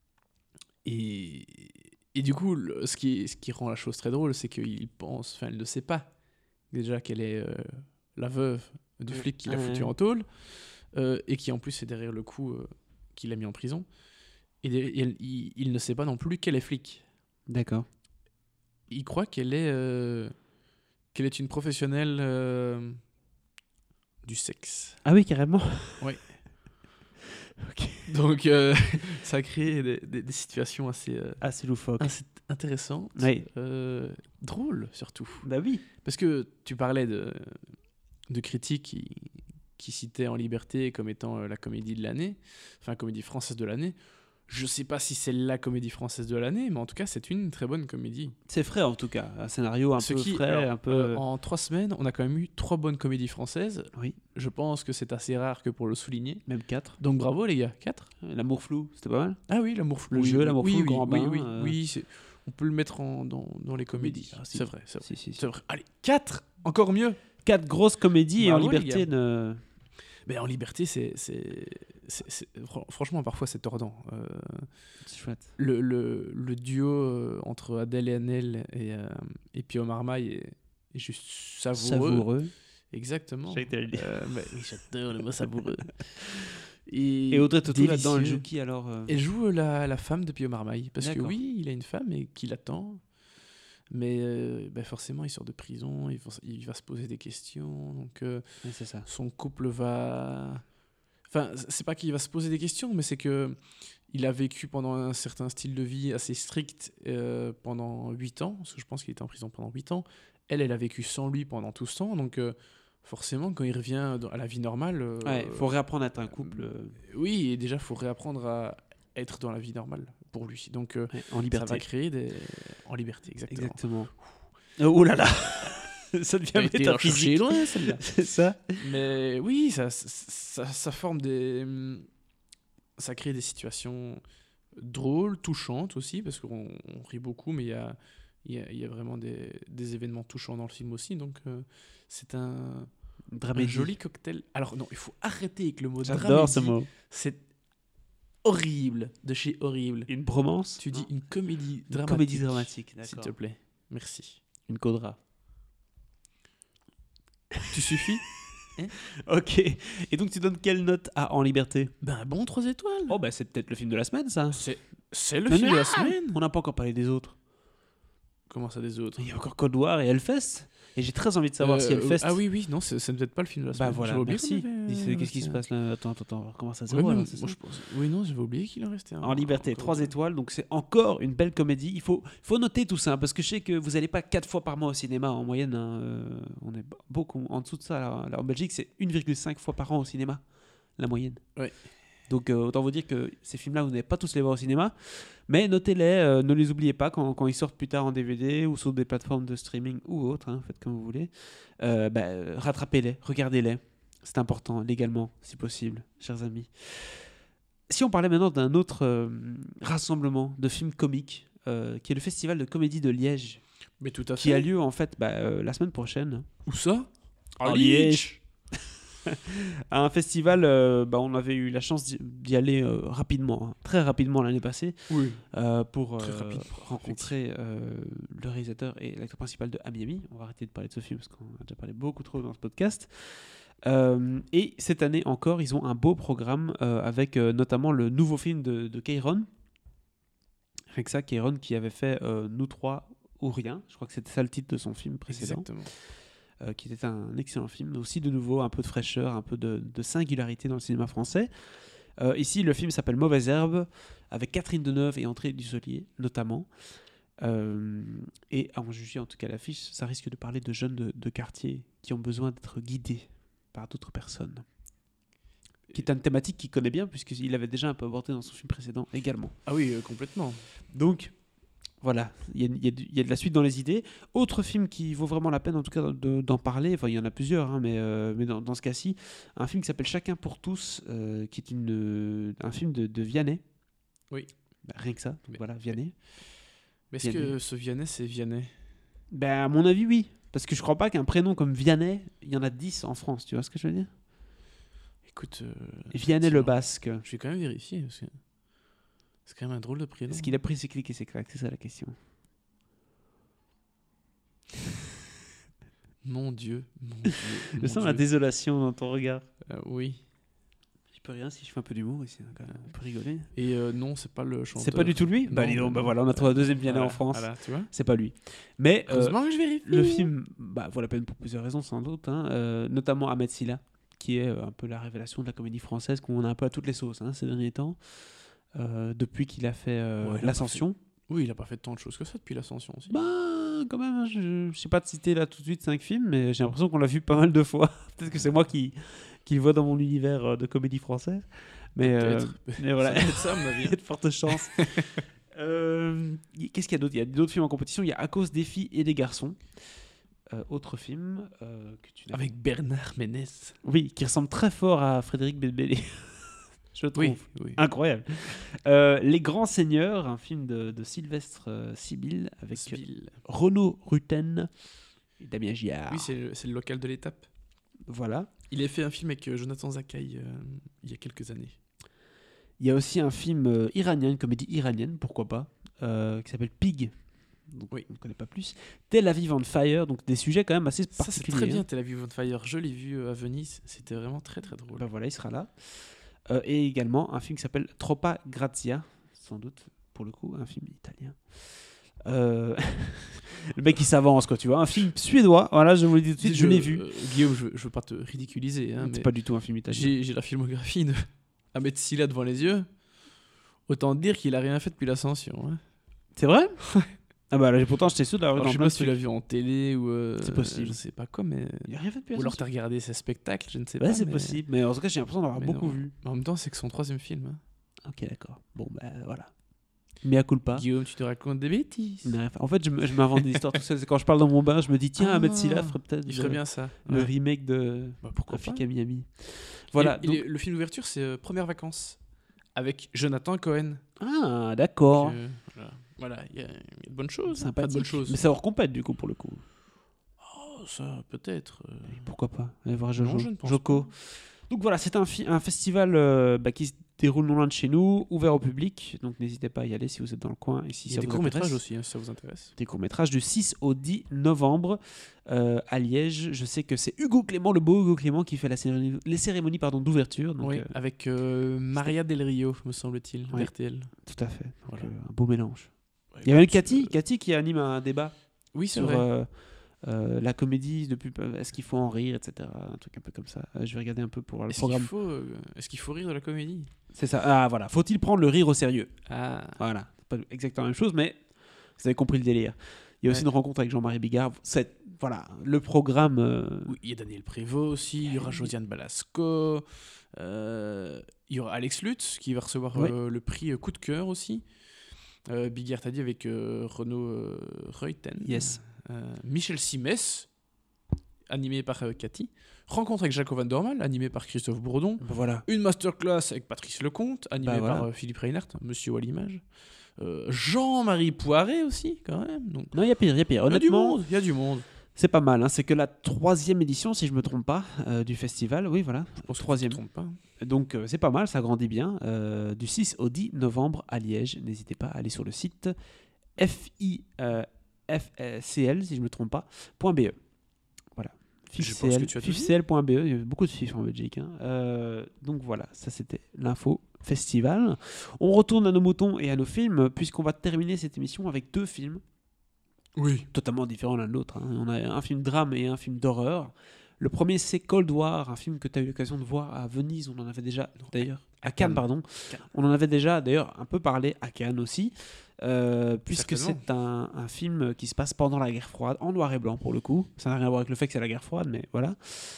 du coup, ce qui rend la chose très drôle, c'est qu'il pense, enfin, elle ne sait pas déjà qu'elle est la veuve du flic qui l'a foutu en tôle et qui en plus est derrière le coup qu'il a mis en prison. Et il ne sait pas non plus qu'elle est flic. D'accord. Il croit qu'elle est une professionnelle du sexe. Ah oui, carrément. Oui. Donc, ça a créé des situations assez loufoque. assez intéressantes, Oui. drôles surtout. Bah oui. Parce que tu parlais de critiques qui citaient En Liberté comme étant la comédie de l'année, enfin, comédie française de l'année. Je sais pas si c'est la comédie française de l'année, mais en tout cas, c'est une très bonne comédie. C'est frais en tout cas. Un scénario un peu frais, alors, un peu. en 3 semaines, on a quand même eu 3 bonnes comédies françaises. Oui. Je pense que c'est assez rare que pour le souligner. Même 4. Donc bravo les gars, 4. L'amour flou, c'était pas mal. Ah oui, L'amour flou. Le jeu, L'amour flou, oui, le grand bain. Oui, on peut le mettre dans les comédies. Ah, si. C'est vrai, c'est vrai. Si. C'est vrai. Allez, 4, encore mieux. 4 grosses comédies et En Bravo, les Liberté. Mais En Liberté, franchement, parfois c'est tordant. C'est chouette. Le duo entre Adèle Haenel et Pio Marmaille est juste savoureux. Exactement. Mais Oui, j'adore le mot savoureux. Et Audrey Tautou là-dedans, elle délicieux. joue qui alors Elle joue la femme de Pio Marmaille. Parce que D'accord. oui, il a une femme et qui l'attend. Mais forcément, il sort de prison, il va se poser des questions. Donc, Ouais, c'est ça. son couple va... Enfin, c'est pas qu'il va se poser des questions, mais c'est que il a vécu pendant un certain style de vie assez strict pendant 8 ans. Parce que je pense qu'il était en prison pendant 8 ans. Elle a vécu sans lui pendant tout ce temps. Donc, forcément, quand il revient à la vie normale... Ouais, faut réapprendre à être un couple. Oui, et déjà, il faut réapprendre à être dans la vie normale pour lui. Donc, Ouais, en ça liberté. va créer des... En liberté, exactement. Exactement. Oh là là. Ça devient T'as été la chercher métaphysique. loin, celle-là. C'est ça. Mais oui, ça forme des... Ça crée des situations drôles, touchantes aussi, parce qu'on rit beaucoup, mais il y a vraiment des événements touchants dans le film aussi. Donc, c'est un Dramédie. joli cocktail. Alors non, il faut arrêter avec le mot J'adore ce dramédie. mot. C'est horrible, de chez horrible. Une bromance. Tu dis une comédie Une dramatique. comédie dramatique, S'il te d'accord. plaît. Merci. Une codra. Tu suffis. Ok. Et donc tu donnes quelle note à En Liberté? Ben bon, 3 étoiles. Oh bah c'est peut-être le film de la semaine ça. C'est le Mais film de non, la semaine. On n'a pas encore parlé des autres. Comment ça, des autres? Il y a encore Cold War et Hellfest. Et j'ai très envie de savoir si Hellfest. Ah oui, non, c'est peut-être pas le film de la semaine. Bah voilà, J'avais oublié merci. qu'on avait, Qu'est-ce qui se passe là? Attends, on recommence à Ouais, zéro. mais alors, c'est moi, ça je pense... Oui, non, j'avais oublié qu'il en restait un. En Liberté, Encore 3 un. étoiles, donc c'est encore une belle comédie. Il faut noter tout ça, parce que je sais que vous n'allez pas 4 fois par mois au cinéma en moyenne. Hein, on est beaucoup en dessous de ça. Là, en Belgique, c'est 1,5 fois par an au cinéma, la moyenne. Ouais. Donc autant vous dire que ces films-là, vous n'allez pas tous les voir au cinéma, mais notez-les, ne les oubliez pas quand ils sortent plus tard en DVD ou sur des plateformes de streaming ou autres, hein, faites comme vous voulez. Rattrapez-les, regardez-les. C'est important, légalement, si possible, chers amis. Si on parlait maintenant d'un autre rassemblement de films comiques, qui est le Festival de comédie de Liège, Mais tout à fait. qui a lieu en fait la semaine prochaine. Où ça? En Liège. À un festival, on avait eu la chance d'y aller rapidement, hein, très rapidement l'année passée, Oui. pour Très rapidement, rencontrer le réalisateur et l'acteur principal de Ami. On va arrêter de parler de ce film parce qu'on a déjà parlé beaucoup trop dans ce podcast. Et cette année encore, ils ont un beau programme avec notamment le nouveau film de Keiron. Avec ça, Keiron qui avait fait Nous trois ou rien. Je crois que c'était ça le titre de son film précédent. Exactement. Qui était un excellent film, mais aussi de nouveau un peu de fraîcheur, un peu de singularité dans le cinéma français. Ici, le film s'appelle Mauvaise Herbe, avec Catherine Deneuve et André Dussolier, notamment. Et à en juger en tout cas l'affiche, ça risque de parler de jeunes de quartier qui ont besoin d'être guidés par d'autres personnes. Qui est une thématique qu'il connaît bien, puisqu'il avait déjà un peu abordé dans son film précédent également. Ah oui, complètement. Donc, voilà, il y a de la suite dans les idées. Autre film qui vaut vraiment la peine, en tout cas, d'en parler, enfin, il y en a plusieurs, hein, mais dans ce cas-ci, un film qui s'appelle Chacun pour tous, qui est un film de Vianney. Oui. Rien que ça, donc voilà, Vianney. Mais est-ce que ce Vianney, c'est Vianney? À mon avis, oui. Parce que je crois pas qu'un prénom comme Vianney, il y en a 10 en France, tu vois ce que je veux dire? Écoute... Vianney le Basque. Je vais quand même vérifier, parce que c'est quand même un drôle de prénom. Est-ce qu'il a pris ses clics et ses claques? C'est ça la question. Mon Dieu. Je sens la désolation dans ton regard. Oui. Je peux rien si je fais un peu d'humour ici, hein, quand même. On peut rigoler. Et non, c'est pas le chanteur. C'est pas du tout lui? Non, Dis donc, non. voilà, on a trouvé un deuxième Vianney en France. Voilà, tu vois. C'est pas lui. Mais Heureusement que je vérifie. le film vaut la peine pour plusieurs raisons sans doute, hein, notamment Ahmed Silla, qui est un peu la révélation de la comédie française qu'on a un peu à toutes les sauces ces derniers temps, depuis qu'il a fait l'Ascension. Oui, il a pas fait tant de choses que ça depuis l'Ascension aussi. Bah, quand même, je sais pas te citer là tout de suite 5 films, mais j'ai l'impression qu'on l'a vu pas mal de fois. Peut-être que c'est moi qui le vois dans mon univers de comédie française. Mais voilà, Ça doit être ça, à mon il y avis. a de fortes chances. Qu'est-ce qu'il y a d'autre? Il y a d'autres films en compétition. Il y a À cause des filles et des garçons. Autre film que tu n'as Avec Bernard Ménez. Oui, qui ressemble très fort à Frédéric Beigbeder. Je trouve. Oui. Incroyable. Les Grands Seigneurs, un film de Sylvestre Sibyl avec Renaud Rutten et Damien Giard. Oui, c'est le local de l'étape. Voilà. Il a fait un film avec Jonathan Zakaï il y a quelques années. Il y a aussi un film iranien, une comédie iranienne, pourquoi pas, qui s'appelle Pig. Donc, Oui. on ne connaît pas plus. Tel Aviv on Fire, donc des sujets quand même assez Ça, c'est particuliers. très bien, Tel Aviv on Fire. Je l'ai vu à Venise. C'était vraiment très très drôle. Ben voilà, il sera là. Et également un film qui s'appelle Troppa Grazia, sans doute, pour le coup, un film italien. Le mec qui s'avance, quoi, tu vois. Un film suédois, voilà, je vous le dis tout de suite, je l'ai vu. Guillaume, je veux pas te ridiculiser. C'est Mais pas du tout un film italien. j'ai la filmographie de Ahmed Silla devant les yeux. Autant dire qu'il a rien fait depuis l'Ascension. C'est vrai? Ah bah là, pourtant, j'étais sûr de l'avoir Alors, vu je dans sais pas plein si de tu l'as vu en télé ou. C'est possible. Je sais pas quoi, mais. Il a rien fait depuis Ou alors Ascension. t'as regardé ses spectacles, je ne sais Ouais, pas. c'est mais- possible. Mais en tout cas, j'ai l'impression d'avoir mais beaucoup non. vu. En même temps, c'est que son 3e film. Ok, d'accord. Bon, bah voilà. Mea culpa. Guillaume, tu te racontes des bêtises. Mais, en fait, je m'invente des histoires tout seul. C'est quand je parle dans mon bain, je me dis, tiens, Ah, Ahmed Silla ferait peut-être Il ferait bien ça. le Ouais. remake de Bah, pourquoi pas. Africa Miami. Voilà. donc- Le film d'ouverture, c'est Premières vacances. Avec Jonathan Cohen. Ah, d'accord. Donc, voilà, il y a de bonnes choses. Pas de Sympathique. bonnes choses. Mais c'est hors compète, du coup, pour le coup. Oh, ça, peut-être. Pourquoi pas? Allez voir Non, Jojo. je ne pense Joko. pas. Donc voilà, c'est un festival qui se déroule non loin de chez nous, ouvert au public. Donc n'hésitez pas à y aller si vous êtes dans le coin et si Il y ça a des vous courts-métrages intéresse. aussi, si ça vous intéresse. Des courts-métrages du 6 au 10 novembre à Liège. Je sais que c'est Hugo Clément, le beau Hugo Clément, qui fait les cérémonies d'ouverture. Donc, Oui, avec Maria Del Rio, me semble-t-il, Ouais. d'RTL. tout à fait. Donc, Voilà. un beau mélange. Ouais, Il y a même écoute, Cathy qui anime un débat Oui, c'est sur vrai. la comédie, depuis est-ce qu'il faut en rire, etc. Un truc un peu comme ça. Je vais regarder un peu pour le programme. Est-ce qu'il faut rire de la comédie? C'est ça. Ah voilà. Faut-il prendre le rire au sérieux? Ah, Voilà. C'est pas exactement la même chose, mais vous avez compris le délire. Il y a aussi Ouais. une rencontre avec Jean-Marie Bigard. Voilà, le programme. oui, il y a Daniel Prévost aussi, il y aura Josiane Balasco, il y aura Alex Lutz qui va recevoir Ouais. le prix Coup de cœur aussi. Bigard, t'as dit avec Renaud Reuten. Yes. Michel Simès, animé par Cathy. Rencontre avec Jaco Van Dormal, animé par Christophe Bourdon. Voilà. Une masterclass avec Patrice Lecomte, animé voilà. par Philippe Reinhardt, Monsieur à l'image. Jean-Marie Poiret aussi, quand même. Donc, Non, il y a pire, il y a pire. il y a du Honnêtement, monde, il y a du monde. c'est pas mal. C'est que la 3e édition, si je me trompe pas, du festival. Oui, voilà. Je pense que 3e. tu te trompes pas. Donc c'est pas mal, ça grandit bien. Du 6 au 10 novembre à Liège. N'hésitez pas à aller sur le site FIFCL, si je me trompe pas, .be. Voilà. Je pense que tu as tout dit. FIFCL.be, il y a beaucoup de FIF en Belgique. Donc voilà, ça c'était l'info festival. On retourne à nos moutons et à nos films, puisqu'on va terminer cette émission avec 2 films Oui. totalement différents l'un de l'autre. On a un film drame et un film d'horreur. Le premier, c'est Cold War, un film que tu as eu l'occasion de voir à Venise. On en avait déjà, d'ailleurs, à Cannes, pardon. Cannes. On en avait déjà, d'ailleurs, un peu parlé à Cannes aussi, puisque Certainement. c'est un film qui se passe pendant la guerre froide, en noir et blanc pour le coup. Ça n'a rien à voir avec le fait que c'est la guerre froide, mais voilà.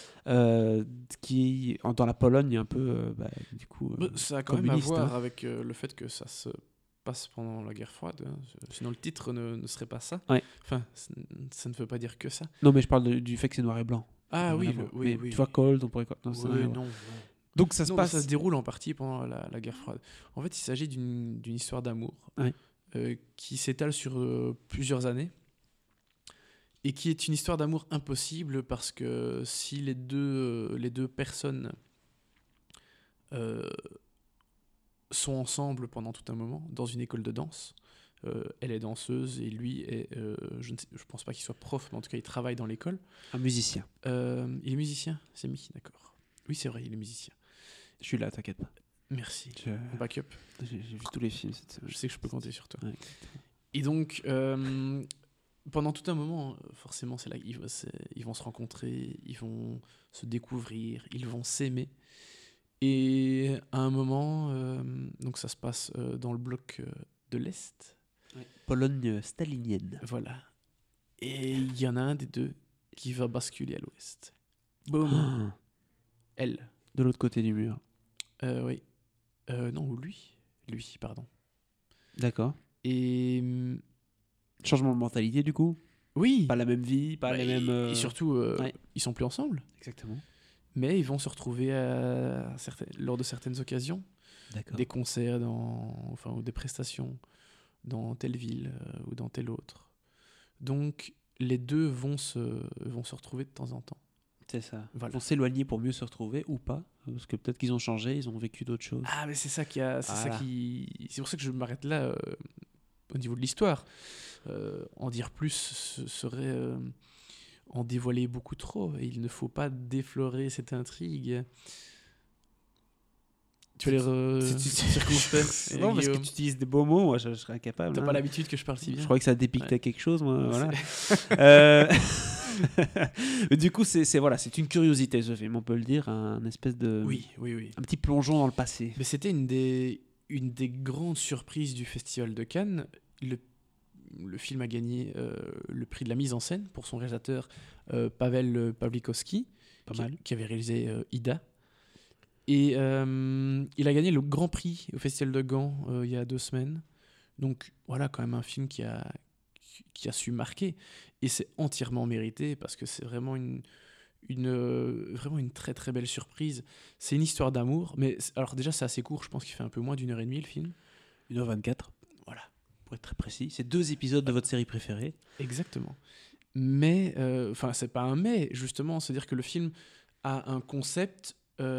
Qui, dans la Pologne, un peu, du coup. Ça a quand même à communiste, voir avec le fait que ça se passe pendant la guerre froide. Sinon, le titre ne serait pas ça. Ouais. Enfin, ça ne veut pas dire que ça. Non, mais je parle du fait que c'est noir et blanc. Ah oui, Rien à voir. oui, Mais oui. tu vois, Cold, on pourrait. Non, ça n'a rien à Oui, voir. non. Donc ça se Non, passe. ça se déroule en partie pendant la guerre froide. En fait, il s'agit d'une histoire d'amour Ouais. qui s'étale sur plusieurs années et qui est une histoire d'amour impossible parce que si les deux personnes sont ensemble pendant tout un moment dans une école de danse, elle est danseuse et lui est, je pense pas qu'il soit prof, mais en tout cas il travaille dans l'école. Un musicien. Il est musicien, c'est mis, d'accord. Oui, c'est vrai, il est musicien. Je suis là, t'inquiète pas. Merci. Je- Backup. J'ai vu tous les films cette semaine. Je sais que je peux compter sur toi. Ouais. Et donc, pendant tout un moment, forcément, c'est là ils vont se rencontrer, ils vont se découvrir, ils vont s'aimer. Et à un moment, donc ça se passe dans le bloc de l'Est. Ouais. Pologne stalinienne. Voilà. Et il y en a un des deux qui va basculer à l'Ouest. Boum. Ah, Elle. de l'autre côté du mur. Oui. Non, ou lui. Lui, pardon. D'accord. Et Changement de mentalité du coup. oui. Pas la même vie, pas les mêmes. Et surtout, ouais. ils sont plus ensemble. Exactement. Mais ils vont se retrouver lors de certaines occasions. D'accord. Des concerts ou des prestations dans telle ville ou dans telle autre. Donc les deux vont se retrouver de temps en temps. C'est ça. Voilà. Ils vont s'éloigner pour mieux se retrouver ou pas. Parce que peut-être qu'ils ont changé, ils ont vécu d'autres choses. Ah mais c'est ça qui a, c'est Voilà. ça qui, c'est pour ça que je m'arrête là au niveau de l'histoire. En dire plus serait en dévoiler beaucoup trop et il ne faut pas déflorer cette intrigue. Tu vas les circonspect. Non, parce que tu utilises des beaux mots, moi je serais incapable. T'as hein. pas l'habitude que je parle si bien. Je croyais que ça dépiquait quelque chose, moi. Voilà. C'est- Du coup, c'est une curiosité ce film, on peut le dire, un espèce de, Oui. un petit plongeon dans le passé. Mais c'était une des grandes surprises du Festival de Cannes. Le film a gagné le prix de la mise en scène pour son réalisateur Pavel Pawlikowski, Pas mal. qui avait réalisé Ida. Et il a gagné le Grand Prix au Festival de Gand il y a 2 semaines. Donc voilà, quand même un film qui a su marquer. Et c'est entièrement mérité parce que c'est vraiment vraiment une très très belle surprise. C'est une histoire d'amour, mais alors déjà c'est assez court, je pense qu'il fait un peu moins d'1h30 le film. 1h24. Voilà. Pour être très précis. C'est 2 épisodes de votre série préférée. Exactement. Mais, enfin, c'est pas un mais, justement, c'est-à-dire que le film a un concept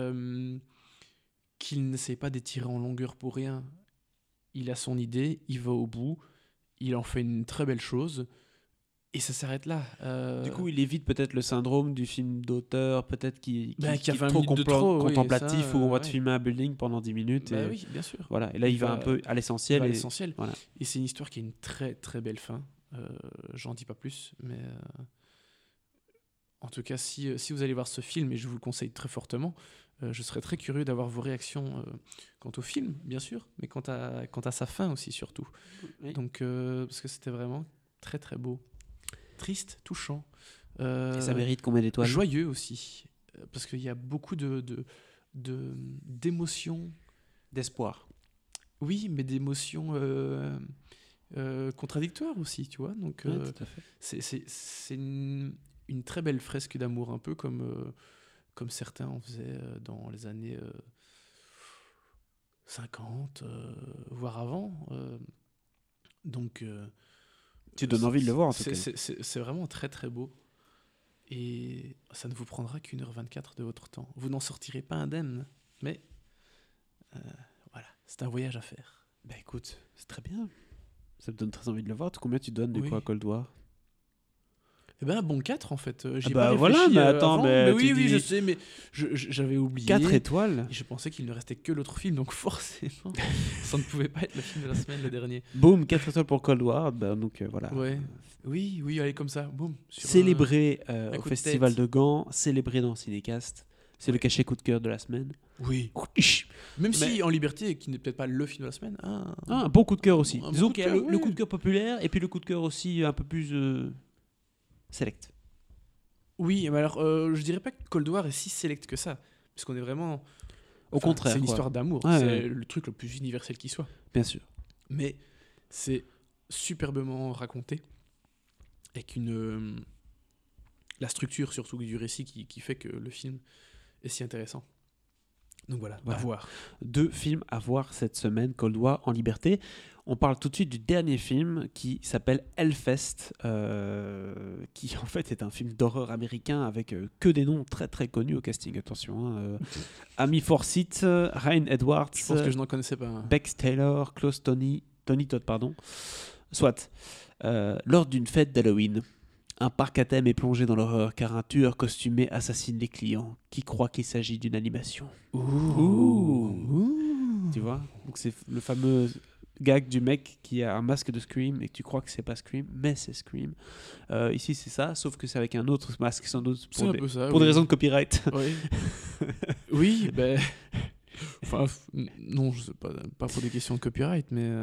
qu'il n'essaie pas d'étirer en longueur pour rien. Il a son idée, il va au bout, il en fait une très belle chose, et ça s'arrête là. Du coup, il évite peut-être le syndrome du film d'auteur, peut-être qui Bah, qui a est 20 trop minutes de trop, oui, contemplatif, ça, où on va te ouais. filmer un building pendant 10 minutes. Bah Et, oui, bien sûr. voilà. Et là, il va un peu à Il l'essentiel. va à et- l'essentiel. Voilà. Et c'est une histoire qui a une très très belle fin. J'en dis pas plus, mais en tout cas, si vous allez voir ce film, et je vous le conseille très fortement, je serais très curieux d'avoir vos réactions quant au film, bien sûr, mais quant à sa fin aussi, surtout. Oui. Donc, parce que c'était vraiment très très beau. Triste, touchant. Et ça mérite combien d'étoiles? Joyeux aussi, parce qu'il y a beaucoup d'émotions. D'espoir. Oui, mais d'émotions contradictoires aussi, tu vois. Donc, Ouais, tout à fait. c'est une très belle fresque d'amour, un peu comme certains en faisaient dans les années 50, voire avant. Donc, Tu donnes envie de le voir, en tout cas. c'est vraiment très très beau. Et ça ne vous prendra qu'1h24 de votre temps. Vous n'en sortirez pas indemne, mais voilà, c'est un voyage à faire. Bah écoute, c'est très bien. Ça me donne très envie de le voir. Combien tu donnes du Oui. coup à Cold War? Eh ben un bon 4 en fait. J'y ai bah pas voilà, réfléchi, mais attends, avant, mais oui, tu oui, dis- je sais, mais j'avais oublié. 4 étoiles. Et je pensais qu'il ne restait que l'autre film, donc forcément, ça ne pouvait pas être le film de la semaine, le dernier. Boum, 4 étoiles pour Cold War. Bah, donc voilà. Ouais. Oui, allez comme ça, boum. sur Célébré un au coup de Festival tête. de Gand, célébré dans Cinécast. C'est le cachet coup de cœur de la semaine. Oui. Ouish. Même Mais- si En Liberté, qui n'est peut-être pas le film de la semaine. Ah, un bon coup de cœur aussi. Un bon Disons coup de qu'il y a cœur, le oui. coup de cœur populaire et puis le coup de cœur aussi un peu plus select. Oui, mais alors, je dirais pas que Cold War est si select que ça. Parce qu'on est vraiment. Au contraire, C'est une quoi. histoire d'amour. Ouais, c'est ouais. le truc le plus universel qui soit. Bien sûr. Mais c'est superbement raconté. Avec la structure surtout du récit qui fait que le film est si intéressant. Donc voilà, Voilà. à voir. 2 films à voir cette semaine, Cold War en liberté. On parle tout de suite du dernier film qui s'appelle Hellfest, qui en fait est un film d'horreur américain avec que des noms très très connus au casting. Attention, hein, Amy Forsyth, Ryan Edwards, Je pense que je n'en connaissais pas un. Bex Taylor, Klaus Tony Todd, pardon. Soit, lors d'une fête d'Halloween, un parc à thème est plongé dans l'horreur car un tueur costumé assassine les clients qui croient qu'il s'agit d'une animation. Ouh. Tu vois? Donc c'est le fameux gag du mec qui a un masque de Scream et que tu crois que c'est pas Scream, mais c'est Scream. Ici, c'est ça, sauf que c'est avec un autre masque, sans doute, C'est un peu ça, pour oui. des raisons de copyright. Oui, oui, ben. Enfin, non, je sais pas pour des questions de copyright, mais.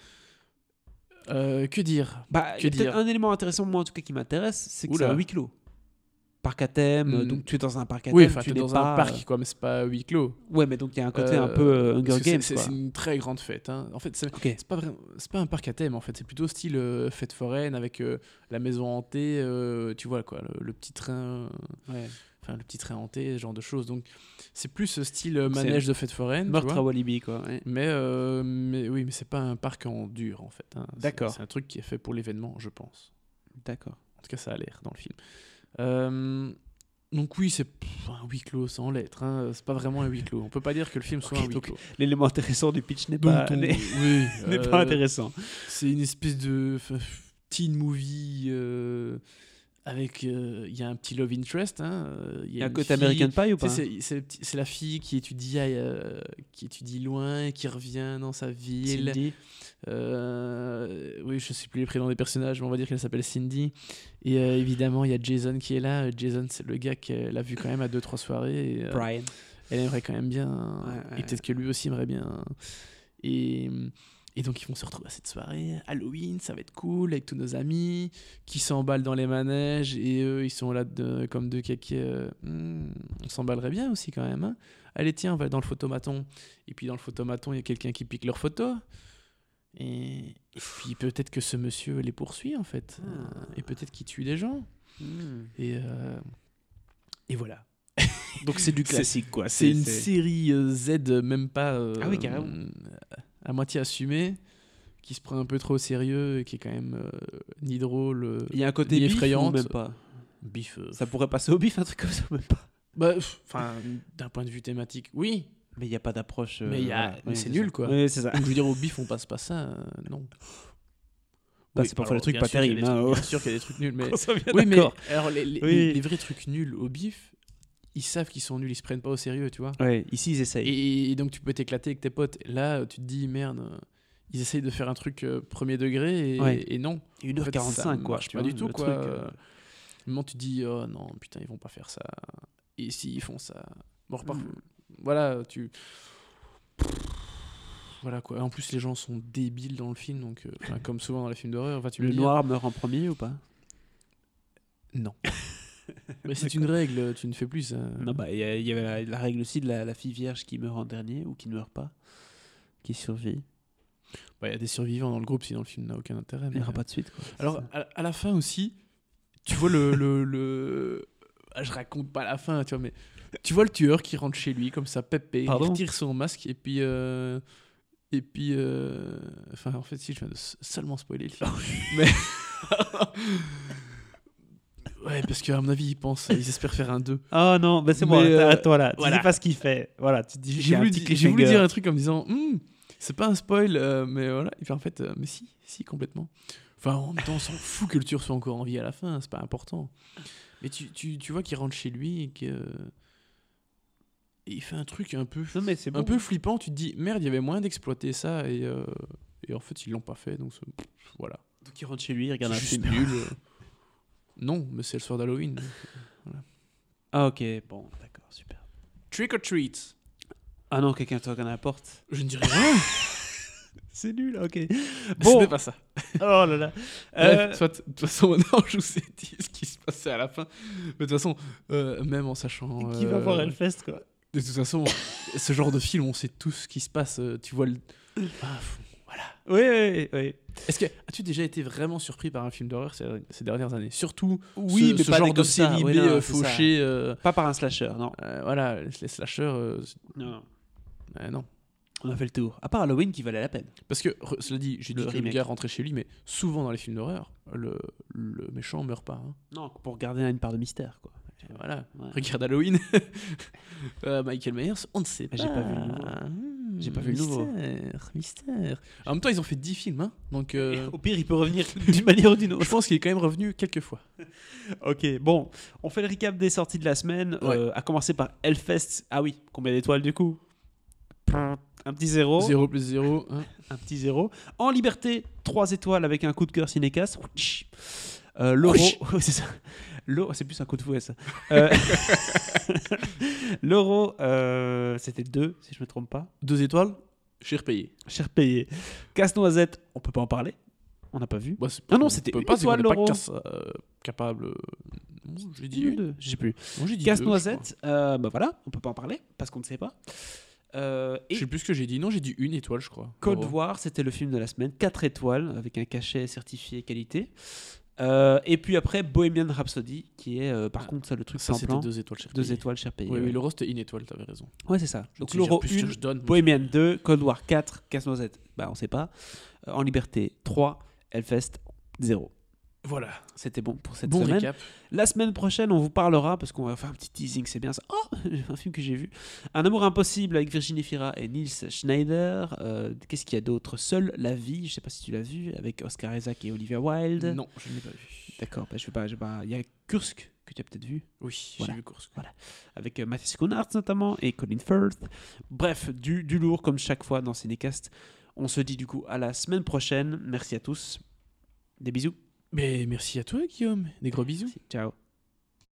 Que dire Bah, Que il y a peut-être dire un élément intéressant, moi en tout cas, qui m'intéresse, c'est que Oula. c'est un huis clos. Parc à thème, donc tu es dans un parc à thème. Oui, enfin, tu t'es n'es dans pas, un parc, quoi, mais c'est pas huis clos. Ouais, mais donc il y a un côté un peu Hunger parce que Games. c'est quoi. c'est une très grande fête. Hein. En fait, c'est Ok. c'est pas c'est pas un parc à thème, en fait. C'est plutôt style fête foraine avec la maison hantée, tu vois, quoi, le petit train. Ouais. Enfin, le petit train hanté, ce genre de choses. Donc, c'est plus ce style manège de fête foraine. Meurtre tu à vois. Walibi, quoi. Ouais. Mais oui, mais c'est pas un parc en dur, en fait. Hein. D'accord. C'est un truc qui est fait pour l'événement, je pense. D'accord. En tout cas, ça a l'air dans le film. Donc oui, c'est un huis clos sans lettres. Hein. C'est pas vraiment un huis clos. On peut pas dire que le film soit Ok, un huis donc clos. L'élément intéressant du pitch n'est Donc, pas, oui, n'est pas intéressant. c'est une espèce de teen movie avec il y a un petit love interest. Hein. Il y a un une côté fille- American Pie ou tu pas sais, c'est la fille qui étudie loin et qui revient dans sa ville. Cindy. Oui, je sais plus les prénoms des personnages, mais on va dire qu'elle s'appelle Cindy. Et évidemment, il y a Jason qui est là. Jason, c'est le gars qu'elle a vu quand même à 2-3 soirées. Et, Brian. elle aimerait quand même bien. Ouais, Et peut-être que lui aussi aimerait bien. Et donc, ils vont se retrouver à cette soirée. Halloween, ça va être cool avec tous nos amis qui s'emballent dans les manèges. Et eux, ils sont là comme deux kékés. On s'emballerait bien aussi quand même. Hein. Allez, tiens, on va dans le photomaton. Et puis, dans le photomaton, il y a quelqu'un qui pique leur photo. Et puis, peut-être que ce monsieur les poursuit en fait. Et peut-être qu'il tue des gens. Et voilà. Donc c'est du classique, quoi. C'est une série Z, même pas Ah oui, carrément. à moitié assumée, qui se prend un peu trop au sérieux et qui est quand même ni drôle, Il y a un côté ni bif effrayante. ou même pas. Bif. Ça pourrait passer au bif, un truc comme ça, même pas. Bah, enfin, d'un point de vue thématique, oui. Mais il n'y a pas d'approche. Mais c'est nul, quoi. Oui, c'est ça. Donc, je veux dire, au bif, on passe pas ça, non. Bah, Oui, c'est parfois alors, des trucs bien pas sûr qu'il y a terribles. des hein, trucs- Bien sûr qu'il y a des trucs nuls, mais on s'en vient oui, mais d'accord. alors Oui. les vrais trucs nuls au bif, ils savent qu'ils sont nuls, ils se prennent pas au sérieux, tu vois. Ouais, ici ils essayent. Et donc tu peux t'éclater avec tes potes. Là, tu te dis merde, ils essayent de faire un truc premier degré Ouais. et non. En fait, 1h45, ça quoi. marche tu pas vois, du tout, le quoi. truc, À un moment, tu te dis oh non, putain, ils vont pas faire ça. Et si ils font ça, bon, voilà, voilà quoi. En plus, les gens sont débiles dans le film, donc comme souvent dans les films d'horreur, vas-tu me Le dire. noir meurt en premier ou pas? Non. Mais c'est une règle, tu ne fais plus ça. Non, bah il y avait la règle aussi de la fille vierge qui meurt en dernier ou qui ne meurt pas, qui survit. Bah, il y a des survivants dans le groupe, sinon le film n'a aucun intérêt. Il n'y mais- aura pas de suite, quoi. Alors, C'est ça. à la fin aussi, tu vois Ah, je raconte pas la fin, tu vois, mais tu vois le tueur qui rentre chez lui, comme ça, pépé, il Pardon retire son masque, et puis... Enfin, en fait, si, je viens de seulement spoiler le film. Mais... ouais, parce qu'à mon avis, ils espèrent faire un 2. Oh non, bah c'est bon, Mais, arrête-toi là. Tu voilà. dis pas ce qu'il fait. Voilà, tu dis juste qu'il y J'ai a un voulu, petit j'ai voulu cliffhanger. dire un truc en me disant c'est pas un spoil, mais voilà. Et puis en fait, mais si, complètement. Enfin, en même temps, on s'en fout que le tueur soit encore en vie à la fin, c'est pas important. Mais tu vois qu'il rentre chez lui et que. Et il fait un truc un peu, Non, mais c'est bon. un peu flippant. Tu te dis merde, il y avait moyen d'exploiter ça et en fait, ils l'ont pas fait. Donc voilà. Donc il rentre chez lui, il regarde un C'est juste film. nul. Non, mais c'est le soir d'Halloween. Ah ok, bon, d'accord, super. Trick or treat. Ah non, quelqu'un toque à la porte. Je ne dirais rien. C'est nul, ok. Bon. Bon, C'était pas ça. oh là là. Bref, soit, de toute façon, maintenant, je vous ai dit ce qui se passait à la fin. Mais de toute façon, même en sachant... Qui va voir Hellfest, quoi? De toute façon, ce genre de film, on sait tout ce qui se passe. Tu vois le... voilà. Oui. As-tu déjà été vraiment surpris par un film d'horreur ces dernières années? Surtout Oui, mais ce pas genre des de comme ça. série B Ouais, non, c'est fauchée. Pas par un slasher, non. Voilà, les slashers... Non. non. On a fait le tour. À part Halloween qui valait la peine. Parce que, cela dit, j'ai Le dit que le remake. gars rentrait chez lui, mais souvent dans les films d'horreur, le méchant meurt pas. Hein. Non, pour garder une part de mystère, quoi. Et voilà. Ouais. Regarde Halloween. Michael Myers, on ne sait pas. J'ai pas vu le nouveau. J'ai pas vu le nouveau. Mystère. En même temps, ils ont fait 10 films. Hein, donc, Au pire, il peut revenir d'une manière ou d'une autre. je pense qu'il est quand même revenu quelques fois. Ok, bon, on fait le recap des sorties de la semaine. Ouais. À commencer par Hellfest. Ah oui, combien d'étoiles du coup? Un petit 0. 0 plus 0. Hein. Un petit 0. En liberté, 3 étoiles avec un coup de cœur cinécast. L'euro, c'est ça. C'est plus un coup de fouet ça. L'euro, c'était 2 si je me trompe pas. 2 étoiles, cher payé. Cher payé. Casse-noisette, on peut pas en parler. On n'a pas vu. Bah, Ah non, c'était une étoile l'euro. Capable. J'ai dit 2, je sais plus. Moi, j'ai dit Casse-noisette, bah voilà, on peut pas en parler parce qu'on ne sait pas. Je sais plus ce que j'ai dit. Non, j'ai dit 1 étoile, je crois. Code Voir, c'était le film de la semaine. 4 étoiles avec un cachet certifié qualité. Et puis après, Bohemian Rhapsody, qui est par contre ça le truc ça, sans c'était plan. 2 étoiles cher 2 payé. étoiles cher payé. Oui, l'euro c'était 1 étoile, t'avais raison. Ouais, c'est ça. Donc Si l'euro j'ai plus, 1, je donne. Bohemian 2, Code War 4, Casse-Noisette, bah on sait pas. En liberté 3, Hellfest 0. Voilà. C'était bon pour cette Bon semaine. récap. La semaine prochaine, on vous parlera, parce qu'on va faire un petit teasing, c'est bien ça. Oh, un film que j'ai vu. Un amour impossible avec Virginie Fira et Nils Schneider. Qu'est-ce qu'il y a d'autre? Seule la vie, je sais pas si tu l'as vu, avec Oscar Isaac et Olivia Wilde. Non, je ne l'ai pas vu. D'accord, bah, je vais pas. Il y a Kursk que tu as peut-être vu. Oui, Voilà. j'ai vu Kursk. Voilà. Avec Mathis Schoenaerts notamment et Colin Firth. Bref, du lourd comme chaque fois dans Cinécast. On se dit du coup à la semaine prochaine. Merci à tous. Des bisous. Mais merci à toi, Guillaume. Des gros bisous. Ciao.